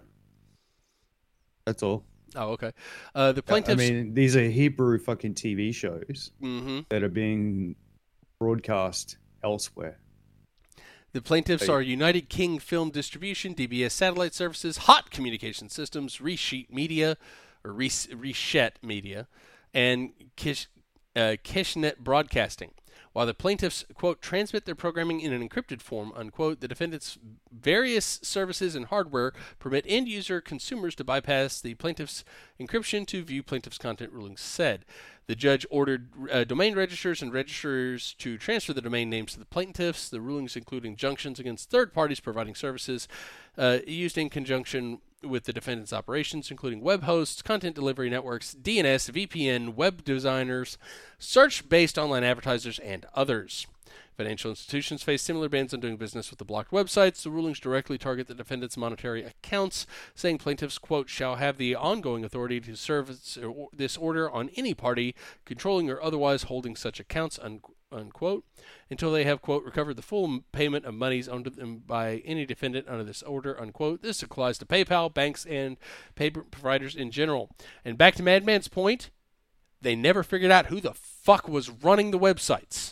That's all. Oh, okay. Uh, the I plaintiffs... mean, these are Hebrew fucking T V shows Mm-hmm. that are being broadcast elsewhere. The plaintiffs Hey. are United King Film Distribution, D B S Satellite Services, Hot Communication Systems, Resheet Media, or Res- Reshet Media, and Kish, uh, Kishnet Broadcasting. While the plaintiffs, quote, transmit their programming in an encrypted form, unquote, the defendants' various services and hardware permit end-user consumers to bypass the plaintiff's encryption to view plaintiff's content, rulings said. The judge ordered uh, domain registrars and registrars to transfer the domain names to the plaintiffs. The rulings include injunctions against third parties providing services uh, used in conjunction with the defendant's operations, including web hosts, content delivery networks, D N S, V P N, web designers, search-based online advertisers, and others. Financial institutions face similar bans on doing business with the blocked websites. The rulings directly target the defendant's monetary accounts, saying plaintiffs, quote, shall have the ongoing authority to serve this order on any party controlling or otherwise holding such accounts, unquote, until they have, quote, recovered the full payment of monies owed to them by any defendant under this order, unquote. This applies to PayPal, banks, and payment providers in general. And back to Madman's point, they never figured out who the fuck was running the websites.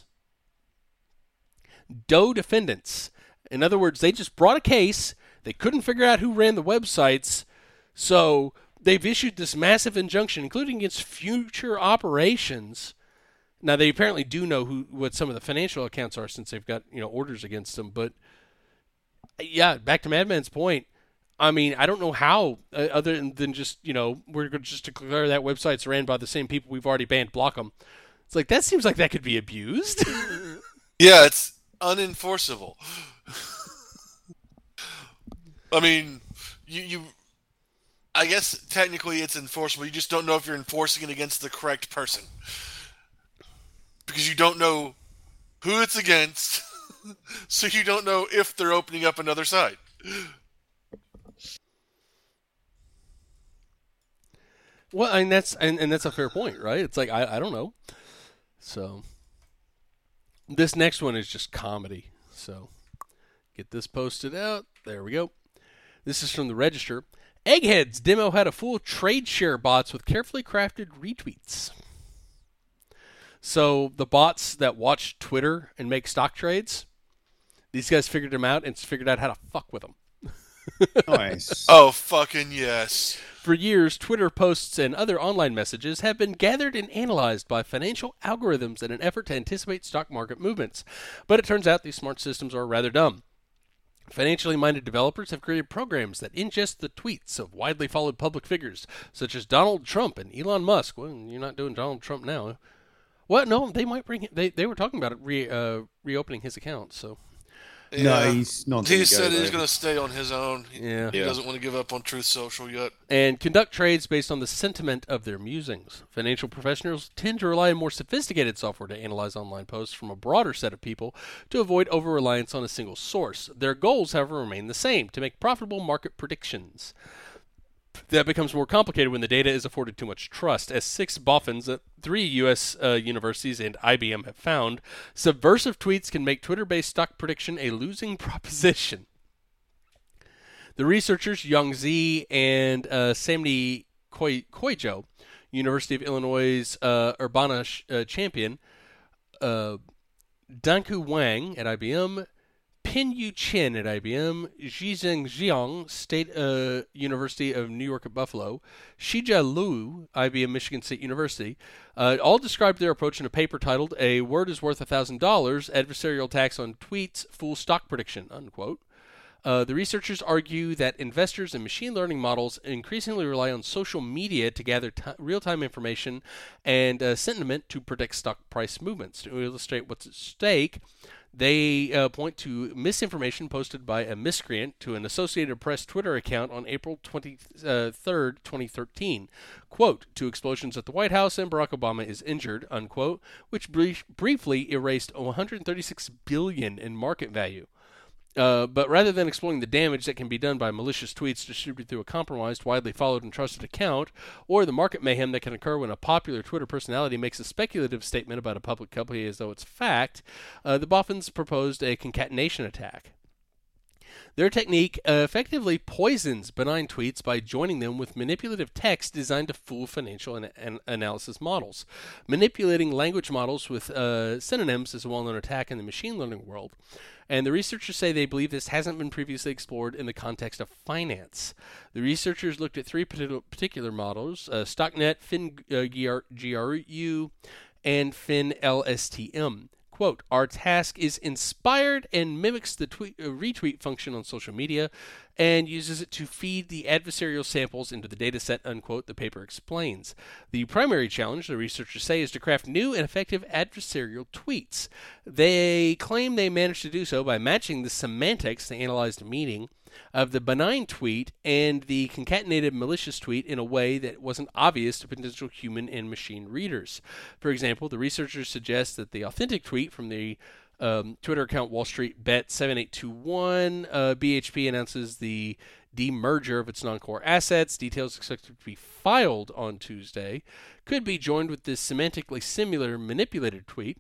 Doe defendants. In other words, they just brought a case. They couldn't figure out who ran the websites, so they've issued this massive injunction, including against future operations. Now, they apparently do know who what some of the financial accounts are since they've got, you know, orders against them. But, yeah, back to Madman's point, I mean, I don't know how, uh, other than just, you know, we're going to just declare that website's ran by the same people we've already banned, block them. It's like, that seems like that could be abused. Yeah, it's unenforceable. I mean, you, you, I guess technically it's enforceable. You just don't know if you're enforcing it against the correct person. Because you don't know who it's against, so you don't know if they're opening up another site. Well, I mean, that's and, and that's a fair point, right? It's like I, I don't know. So this next one is just comedy. So get this posted out. There we go. This is from the Register. Eggheads demo how to fool trade share bots with carefully crafted retweets. So the bots that watch Twitter and make stock trades, these guys figured them out and figured out how to fuck with them. Nice. Oh, fucking yes. For years, Twitter posts and other online messages have been gathered and analyzed by financial algorithms in an effort to anticipate stock market movements. But it turns out these smart systems are rather dumb. Financially minded developers have created programs that ingest the tweets of widely followed public figures, such as Donald Trump and Elon Musk. Well, you're not doing Donald Trump now. Well, no, they might bring him. They, they were talking about it re, uh, reopening his account, so... No, he's not. He said he's going to stay on his own. Yeah. He Yeah. doesn't want to give up on Truth Social yet. And conduct trades based on the sentiment of their musings. Financial professionals tend to rely on more sophisticated software to analyze online posts from a broader set of people to avoid over-reliance on a single source. Their goals, however, remain the same, to make profitable market predictions. That becomes more complicated when the data is afforded too much trust. As six boffins at three U S uh, universities and I B M have found, subversive tweets can make Twitter-based stock prediction a losing proposition. The researchers, Yang Zi and uh, Samni Koijo, University of Illinois' uh, Urbana uh, champion, uh, Danku Wang at I B M, Pinyu Chen at I B M, Zhizheng Jiang, State uh, University of New York at Buffalo, Shijia Liu, I B M Michigan State University, uh, all described their approach in a paper titled "A Word is Worth a Thousand Dollars: Adversarial Attacks on Tweets Fool Stock Prediction." Unquote. Uh, the researchers argue that investors and machine learning models increasingly rely on social media to gather t- real-time information and uh, sentiment to predict stock price movements. To illustrate what's at stake, they uh, point to misinformation posted by a miscreant to an Associated Press Twitter account on April twenty-third, twenty thirteen. Quote, "Two explosions at the White House and Barack Obama is injured," unquote, which brief- briefly erased one hundred thirty-six billion dollars in market value. Uh, but rather than exploring the damage that can be done by malicious tweets distributed through a compromised, widely followed, and trusted account, or the market mayhem that can occur when a popular Twitter personality makes a speculative statement about a public company as though it's fact, uh, the Boffins proposed a concatenation attack. Their technique uh, effectively poisons benign tweets by joining them with manipulative text designed to fool financial an- an- analysis models. Manipulating language models with uh, synonyms is a well-known attack in the machine learning world, and the researchers say they believe this hasn't been previously explored in the context of finance. The researchers looked at three particular models, uh, StockNet, FinGRU, and FinLSTM. Quote, "Our task is inspired and mimics the tweet, uh, retweet function on social media and uses it to feed the adversarial samples into the data set," unquote, the paper explains. The primary challenge, the researchers say, is to craft new and effective adversarial tweets. They claim they managed to do so by matching the semantics, the analyzed meaning, of the benign tweet and the concatenated malicious tweet in a way that wasn't obvious to potential human and machine readers. For example, the researchers suggest that the authentic tweet from the um, Twitter account Wall Street Bet seven eight two one, uh, B H P announces the demerger of its non-core assets, details expected to be filed on Tuesday, could be joined with this semantically similar manipulated tweet.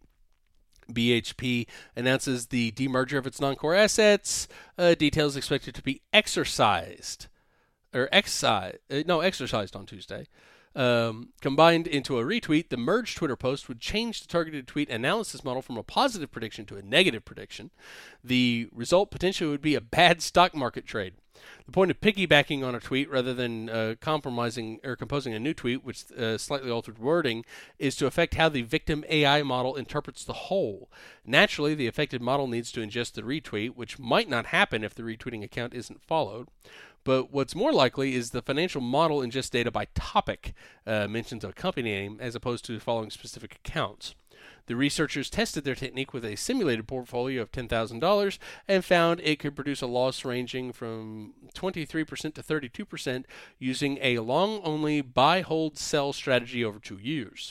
B H P announces the demerger of its non-core assets. Uh, details expected to be exercised, or excised, uh, no, exercised on Tuesday. Um, combined into a retweet, the merged Twitter post would change the targeted tweet analysis model from a positive prediction to a negative prediction. The result potentially would be a bad stock market trade. The point of piggybacking on a tweet rather than uh, compromising or composing a new tweet with uh, slightly altered wording is to affect how the victim A I model interprets the whole. Naturally, the affected model needs to ingest the retweet, which might not happen if the retweeting account isn't followed. But what's more likely is the financial model ingests data by topic, uh, mentions a company name, as opposed to following specific accounts. The researchers tested their technique with a simulated portfolio of ten thousand dollars and found it could produce a loss ranging from twenty-three percent to thirty-two percent using a long-only buy-hold-sell strategy over two years.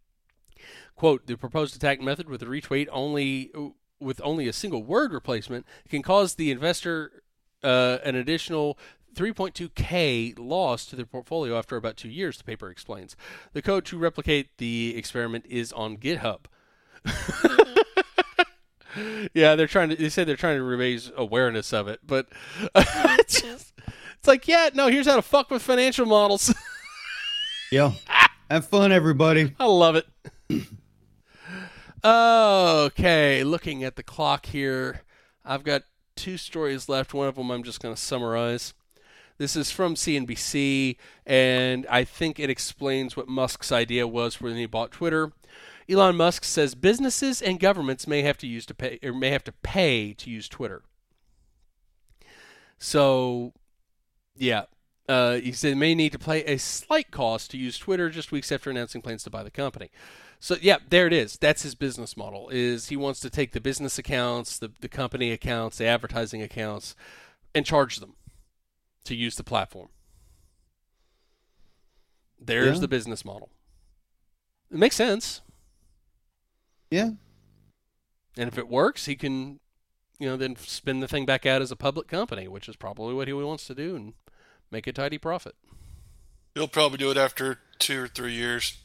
Quote, "The proposed attack method with a retweet only with only a single word replacement can cause the investor uh, an additional three point two K loss to their portfolio after about two years," the paper explains. The code to replicate the experiment is on GitHub. Yeah, they're trying to. They said they're trying to raise awareness of it, but it's just, it's like, yeah, no. Here's how to fuck with financial models. Yeah, have fun, everybody. I love it. Okay, looking at the clock here, I've got two stories left. One of them I'm just going to summarize. This is from C N B C, and I think it explains what Musk's idea was when he bought Twitter. Elon Musk says businesses and governments may have to use to pay or may have to pay to use Twitter. So, yeah, uh, he said they may need to pay a slight cost to use Twitter just weeks after announcing plans to buy the company. So, yeah, there it is. That's his business model. Is he wants to take the business accounts, the the company accounts, the advertising accounts, and charge them to use the platform. There's Yeah. the business model. It makes sense. Yeah. And if it works, he can, you know, then spin the thing back out as a public company, which is probably what he wants to do, and make a tidy profit. He'll probably do it after two or three years.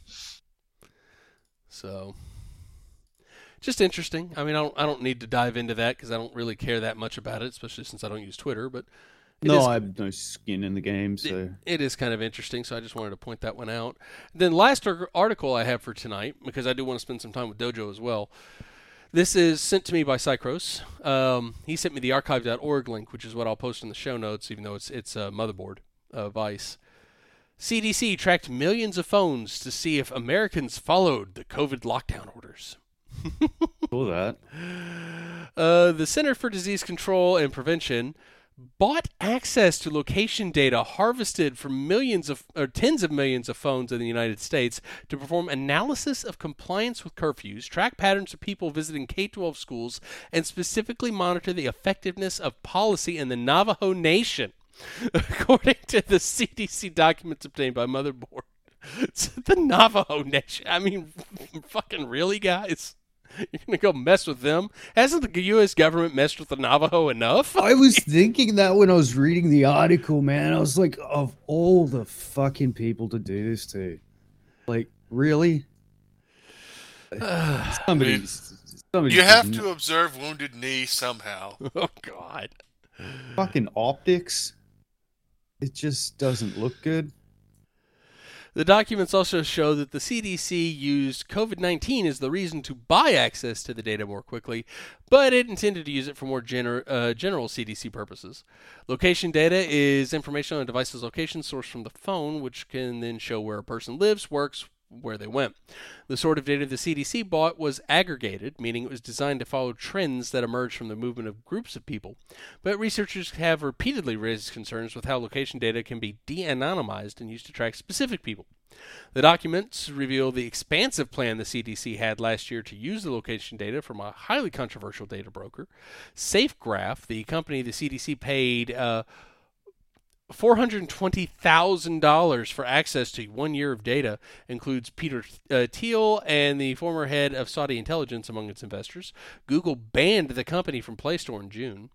So, just interesting. I mean, I don't, I don't need to dive into that because I don't really care that much about it, especially since I don't use Twitter, but it No, is- I have no skin in the game, so It is kind of interesting, so I just wanted to point that one out. Then last ar- article I have for tonight, because I do want to spend some time with Dojo as well. This is sent to me by Cycros. Um, he sent me the archive dot org link, which is what I'll post in the show notes, even though it's it's a motherboard, uh, Vice. C D C tracked millions of phones to see if Americans followed the COVID lockdown orders. saw that. Uh, the Center for Disease Control and Prevention bought access to location data harvested from millions of or tens of millions of phones in the United States to perform analysis of compliance with curfews, track patterns of people visiting K twelve schools, and specifically monitor the effectiveness of policy in the Navajo Nation, according to the C D C documents obtained by Motherboard. The Navajo Nation. I mean, fucking really, guys? You're going to go mess with them? Hasn't the U S government messed with the Navajo enough? I was thinking that when I was reading the article, man. I was like, of all the fucking people to do this to, like, really? Somebody, somebody You have should- to observe Wounded Knee somehow. Oh, God. fucking optics. It just doesn't look good. The documents also show that the C D C used COVID nineteen as the reason to buy access to the data more quickly, but it intended to use it for more gener- uh, general C D C purposes. Location data is information on a device's location sourced from the phone, which can then show where a person lives, works, where they went. The sort of data the C D C bought was aggregated, meaning it was designed to follow trends that emerged from the movement of groups of people. But researchers have repeatedly raised concerns with how location data can be de-anonymized and used to track specific people. The documents reveal the expansive plan the C D C had last year to use the location data from a highly controversial data broker. SafeGraph, the company the C D C paid uh, four hundred twenty thousand dollars for access to one year of data, includes Peter uh, Thiel and the former head of Saudi intelligence among its investors. Google banned the company from Play Store in June.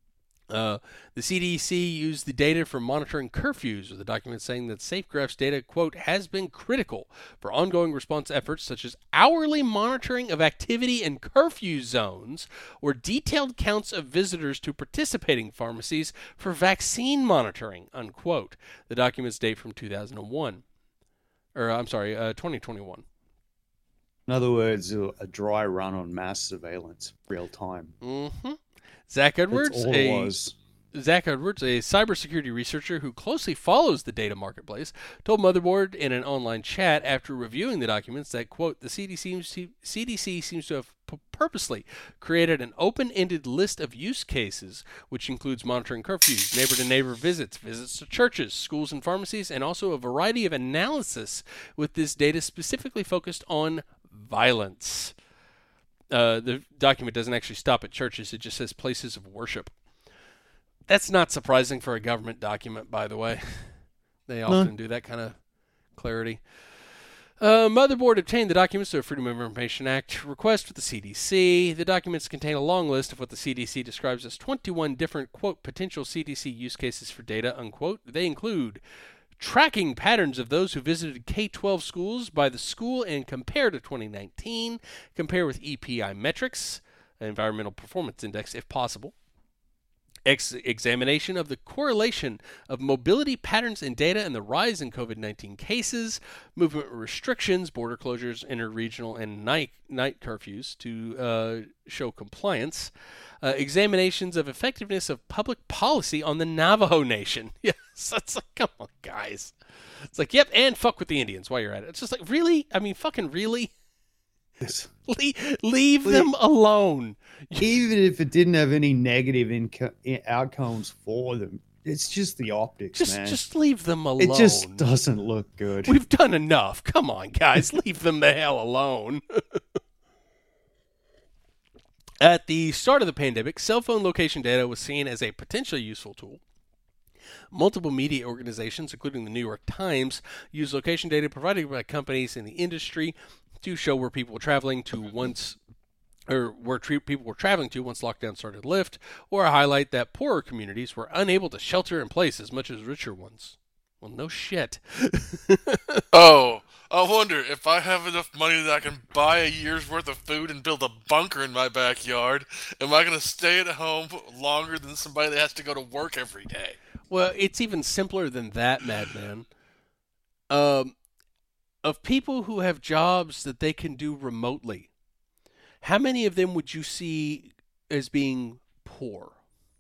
Uh, the C D C used the data for monitoring curfews, with the document saying that SafeGraph's data, quote, has been critical for ongoing response efforts such as hourly monitoring of activity in curfew zones or detailed counts of visitors to participating pharmacies for vaccine monitoring, unquote. The documents date from two thousand one. Or, I'm sorry, uh, twenty twenty-one. In other words, a a dry run on mass surveillance, real time. Mm-hmm. Zach That's Edwards, all it a was. Zach Edwards, a cybersecurity researcher who closely follows the data marketplace, told Motherboard in an online chat after reviewing the documents that, quote, the C D C seems to, C D C seems to have p- purposely created an open-ended list of use cases, which includes monitoring curfews, neighbor-to-neighbor visits, visits to churches, schools, and pharmacies, and also a variety of analysis with this data specifically focused on violence. Uh, the document doesn't actually stop at churches. It just says places of worship. That's not surprising for a government document, by the way. They often do that kind of clarity. Uh, Motherboard obtained the documents through a Freedom of Information Act request with the C D C. The documents contain a long list of what the C D C describes as twenty-one different, quote, potential C D C use cases for data, unquote. They include tracking patterns of those who visited K twelve schools by the school and compare to twenty nineteen, compare with E P I metrics, Environmental Performance Index, if possible. Ex- examination of the correlation of mobility patterns in data and the rise in COVID nineteen cases, movement restrictions, border closures, interregional and night night curfews to uh, show compliance. Uh, examinations of effectiveness of public policy on the Navajo Nation. Yeah, So it's like, come on, guys. It's like, yep, and fuck with the Indians while you're at it. It's just like, really? I mean, fucking really? Yes. leave, leave them alone. Even if it didn't have any negative inco- outcomes for them, it's just the optics, Just, man. just leave them alone. It just doesn't look good. We've done enough. Come on, guys. Leave them the hell alone. At the start of the pandemic, cell phone location data was seen as a potentially useful tool. Multiple media organizations, including the New York Times, use location data provided by companies in the industry to show where people were traveling to once, or where tra- people were traveling to once lockdown started to lift, or highlight that poorer communities were unable to shelter in place as much as richer ones. Well, no shit. Oh, I wonder if I have enough money that I can buy a year's worth of food and build a bunker in my backyard, am I going to stay at home longer than somebody that has to go to work every day? Well, it's even simpler than that, Madman. Um, of people who have jobs that they can do remotely, how many of them would you see as being poor?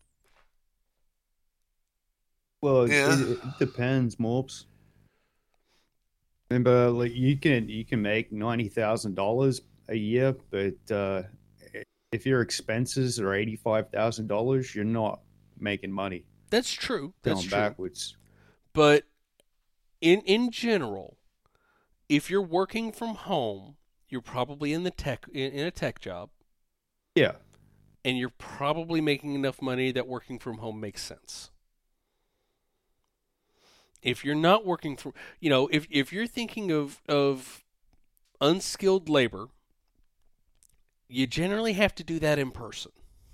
Well, Yeah. it, it depends, Morps. Remember, like you can you can make ninety thousand dollars a year, but uh, if your expenses are eighty five thousand dollars, you're not making money. That's true. That's Going true. backwards. But in in general, if you're working from home, you're probably in the tech in, in a tech job, Yeah. and you're probably making enough money that working from home makes sense. If you're not working from, you know, if if you're thinking of of unskilled labor, you generally have to do that in person.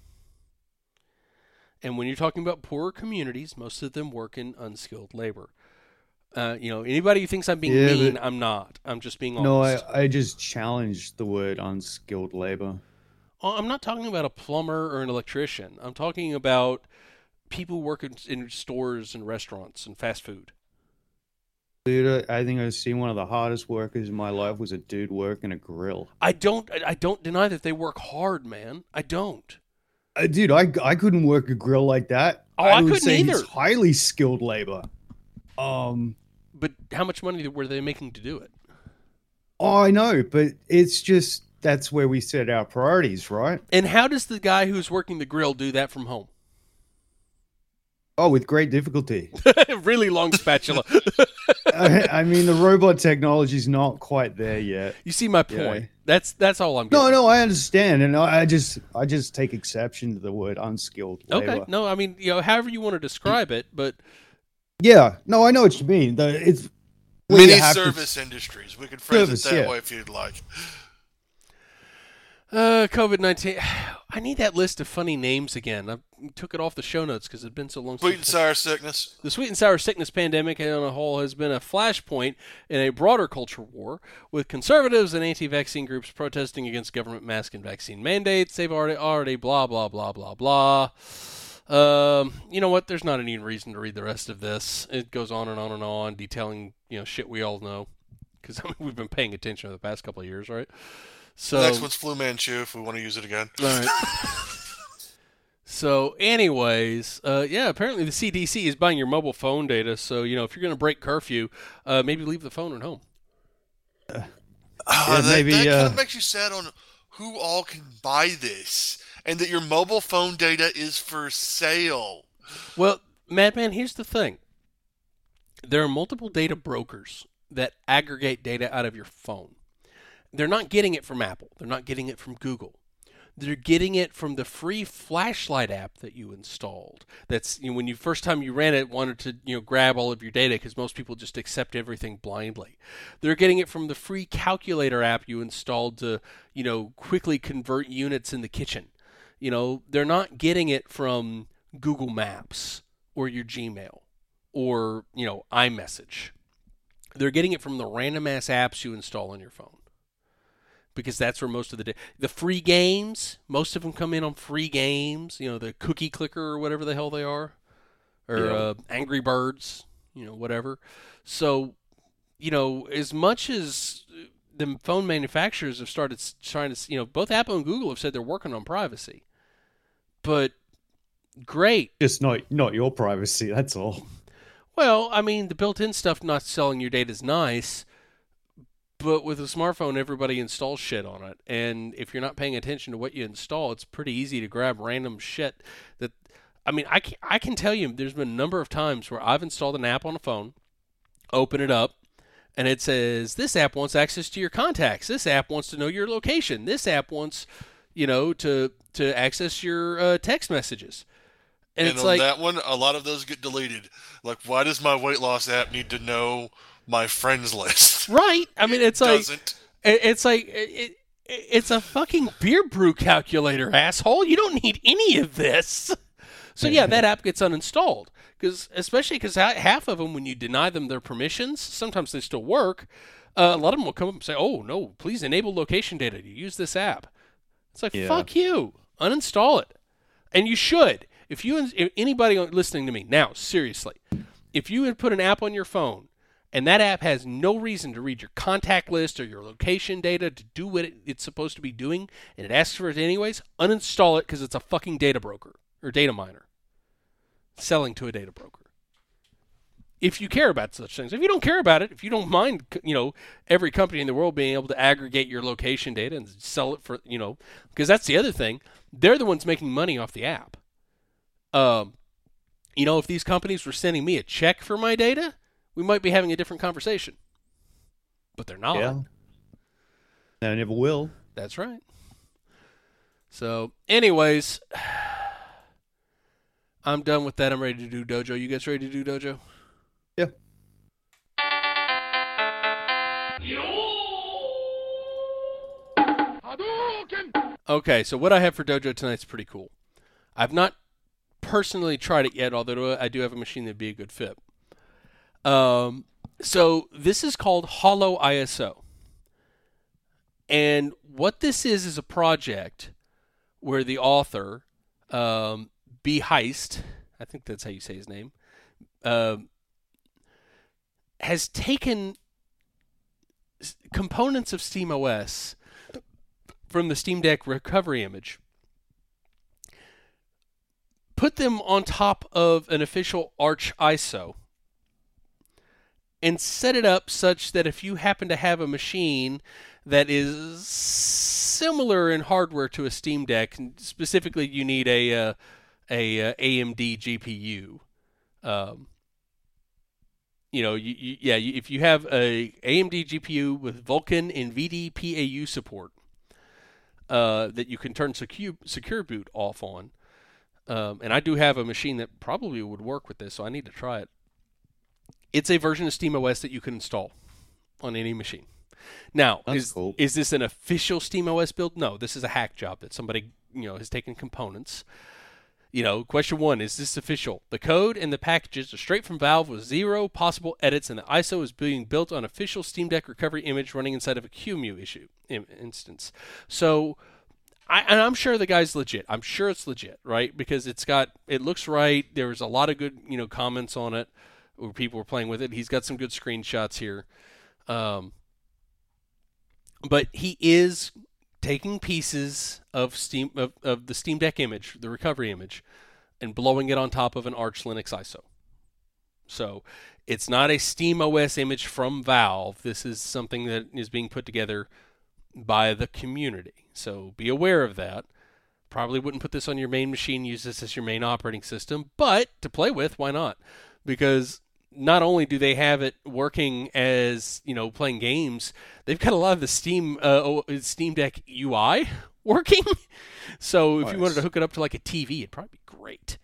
And when you're talking about poorer communities, most of them work in unskilled labor. Uh, you know, anybody who thinks I'm being Yeah, mean, but- I'm not. I'm just being No, I, honest. I just challenged the word unskilled labor. Oh, I'm not talking about a plumber or an electrician. I'm talking about people who work in, in stores and restaurants and fast food. Dude, I I think I've seen one of the hardest workers in my life was a dude working a grill. I don't. I I don't deny that they work hard, man. I don't. Uh, dude, I, I couldn't work a grill like that. Oh, I would couldn't say either. He's highly skilled labor. Um, But how much money were they making to do it? oh, I know, but it's just that's where we set our priorities, right? And how does the guy who's working the grill do that from home? Oh, with great difficulty. Really long spatula. I, I mean, the robot technology's not quite there yet. You see my point. Yeah. That's that's all I'm No, getting. no, I understand, and I I just I just take exception to the word unskilled labor. Okay. No, I mean, you know, however you want to describe it, but Yeah, no, I know what you mean. The, it's where you Many have to- service industries. We could phrase Service, it that yeah. way if you'd like. uh COVID nineteen. I need that list of funny names again. I took it off the show notes because it's been so long. Sweet and since- sour sickness. The sweet and sour sickness pandemic on a whole has been a flashpoint in a broader culture war, with conservatives and anti-vaccine groups protesting against government mask and vaccine mandates. They've already, already blah, blah, blah, blah, blah. Um, you know what? There's not any reason to read the rest of this. It goes on and on and on, detailing, you know, shit we all know. Because I mean, we've been paying attention over the past couple of years, right? So, The next one's Flu Manchu if we want to use it again. all right. So, anyways, uh, yeah, apparently the C D C is buying your mobile phone data. So, you know, if you're going to break curfew, uh, maybe leave the phone at home. Uh, Yeah, that maybe, that kind uh, of makes you sad on who all can buy this, and that your mobile phone data is for sale. Well, Madman, here's the thing. There are multiple data brokers that aggregate data out of your phone. They're not getting it from Apple. They're not getting it from Google. They're getting it from the free flashlight app that you installed. That's, you know, when you first time you ran it, wanted to, you know, grab all of your data because most people just accept everything blindly. They're getting it from the free calculator app you installed to, you know, quickly convert units in the kitchen. You know, they're not getting it from Google Maps or your Gmail or, you know, iMessage. They're getting it from the random ass apps you install on your phone. Because that's where most of the day, the free games, most of them come in on free games. You know, the Cookie Clicker or whatever the hell they are, or Yeah. uh, Angry Birds, you know, whatever. So, you know, as much as the phone manufacturers have started s- trying to, you know, both Apple and Google have said they're working on privacy, but great. Just not not your privacy. That's all. Well, I mean, the built-in stuff not selling your data is nice, but with a smartphone, everybody installs shit on it. And if you're not paying attention to what you install, it's pretty easy to grab random shit that, I mean, I can, I can tell you there's been a number of times where I've installed an app on a phone, open it up, and it says, this app wants access to your contacts. This app wants to know your location. This app wants, you know, to, to access your uh, text messages. And, And, it's on like, that one, a lot of those get deleted. Like, why does my weight loss app need to know my friends list? right? I mean, it's like, Doesn't. it- it's like, it, it, it's a fucking beer brew calculator, asshole. You don't need any of this. So yeah, that app gets uninstalled. Because especially because half of them, when you deny them their permissions, sometimes they still work. Uh, a lot of them will come up and say, "Oh no, please enable location data to use this app." It's like, Yeah. fuck you, uninstall it, and you should. If you, if anybody listening to me now, seriously, if you had put an app on your phone and that app has no reason to read your contact list or your location data to do what it, it's supposed to be doing, and it asks for it anyways, uninstall it because it's a fucking data broker or data miner selling to a data broker. If you care about such things. If you don't care about it, if you don't mind, you know, every company in the world being able to aggregate your location data and sell it for, you know, because that's the other thing. They're the ones making money off the app. Um, you know, if these companies were sending me a check for my data, we might be having a different conversation. But they're not. Yeah. And I never will. That's right. So, anyways, I'm done with that. I'm ready to do Dojo. You guys ready to do Dojo? Yeah. Okay, so what I have for Dojo tonight is pretty cool. I've not personally tried it yet, although I do have a machine that'd be a good fit. Um, so this is called Hollow I S O. And what this is is a project where the author, um, B. Heist, I think that's how you say his name, um, has taken s- components of SteamOS from the Steam Deck recovery image, put them on top of an official Arch I S O, and set it up such that if you happen to have a machine that is similar in hardware to a Steam Deck, specifically you need a uh, a, uh A M D G P U. Um, you know, you, you, yeah, you, if you have a A M D G P U with Vulkan and V D P A U support, uh, that you can turn secure, secure boot off on. Um, and I do have a machine that probably would work with this, so I need to try it. It's a version of SteamOS that you can install on any machine. Now, That's is cool. is this an official SteamOS build? No, this is a hack job that somebody, you know, has taken components. You know, question one, is this official? The code and the packages are straight from Valve with zero possible edits, and the I S O is being built on official Steam Deck recovery image running inside of a Q E M U issue in, instance. So, I, and I'm sure the guy's legit. I'm sure it's legit, right? Because it's got, it looks right. There was a lot of good, you know, comments on it where people were playing with it. He's got some good screenshots here. Um, but he is taking pieces of Steam of, of the Steam Deck image, the recovery image, and blowing it on top of an Arch Linux I S O. So it's not a SteamOS image from Valve. This is something that is being put together by the community. So be aware of that. Probably wouldn't put this on your main machine, use this as your main operating system, but to play with, why not? Because not only do they have it working as, you know, playing games, they've got a lot of the Steam uh, Steam Deck U I working. So if Nice. you wanted to hook it up to like a T V, it'd probably be great.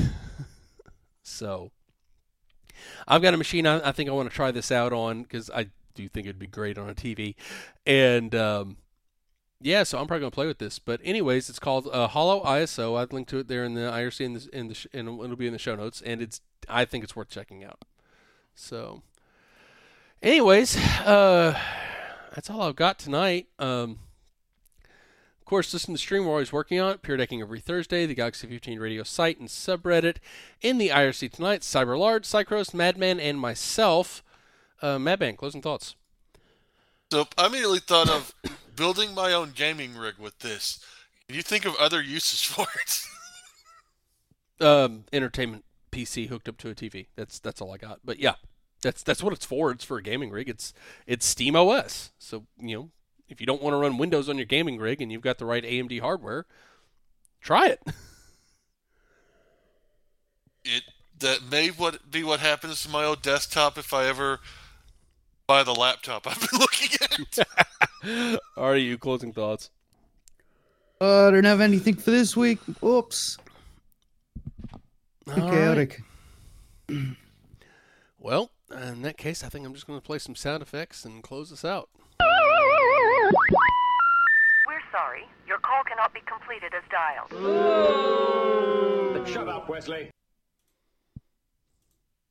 So I've got a machine I, I think I want to try this out on because I do think it'd be great on a T V. And um, yeah, so I'm probably going to play with this. But anyways, it's called uh, Hollow I S O. I've linked to it there in the I R C in the, in the sh- and it'll be in the show notes. And it's I think it's worth checking out. So, anyways, uh, that's all I've got tonight. Um, of course, listen to the stream we're always working on it. Pure Decking every Thursday, the Galaxy fifteen radio site and subreddit. In the I R C tonight, Cyberlard, Cycros, Madman, and myself. Uh, Madman, closing thoughts. So I immediately thought of building my own gaming rig with this. Can you think of other uses for it? Um, entertainment P C hooked up to a T V. That's that's all I got. But yeah, that's that's what it's for. It's for a gaming rig. It's it's Steam O S. So you know, if you don't want to run Windows on your gaming rig and you've got the right A M D hardware, try it. It that may what be what happens to my old desktop if I ever buy the laptop I've been looking at. All right, you closing thoughts? Uh, I don't have anything for this week. Oops. All Chaotic. right. Well, in that case, I think I'm just going to play some sound effects and close this out. We're sorry. Your call cannot be completed as dialed. Shut up, Wesley.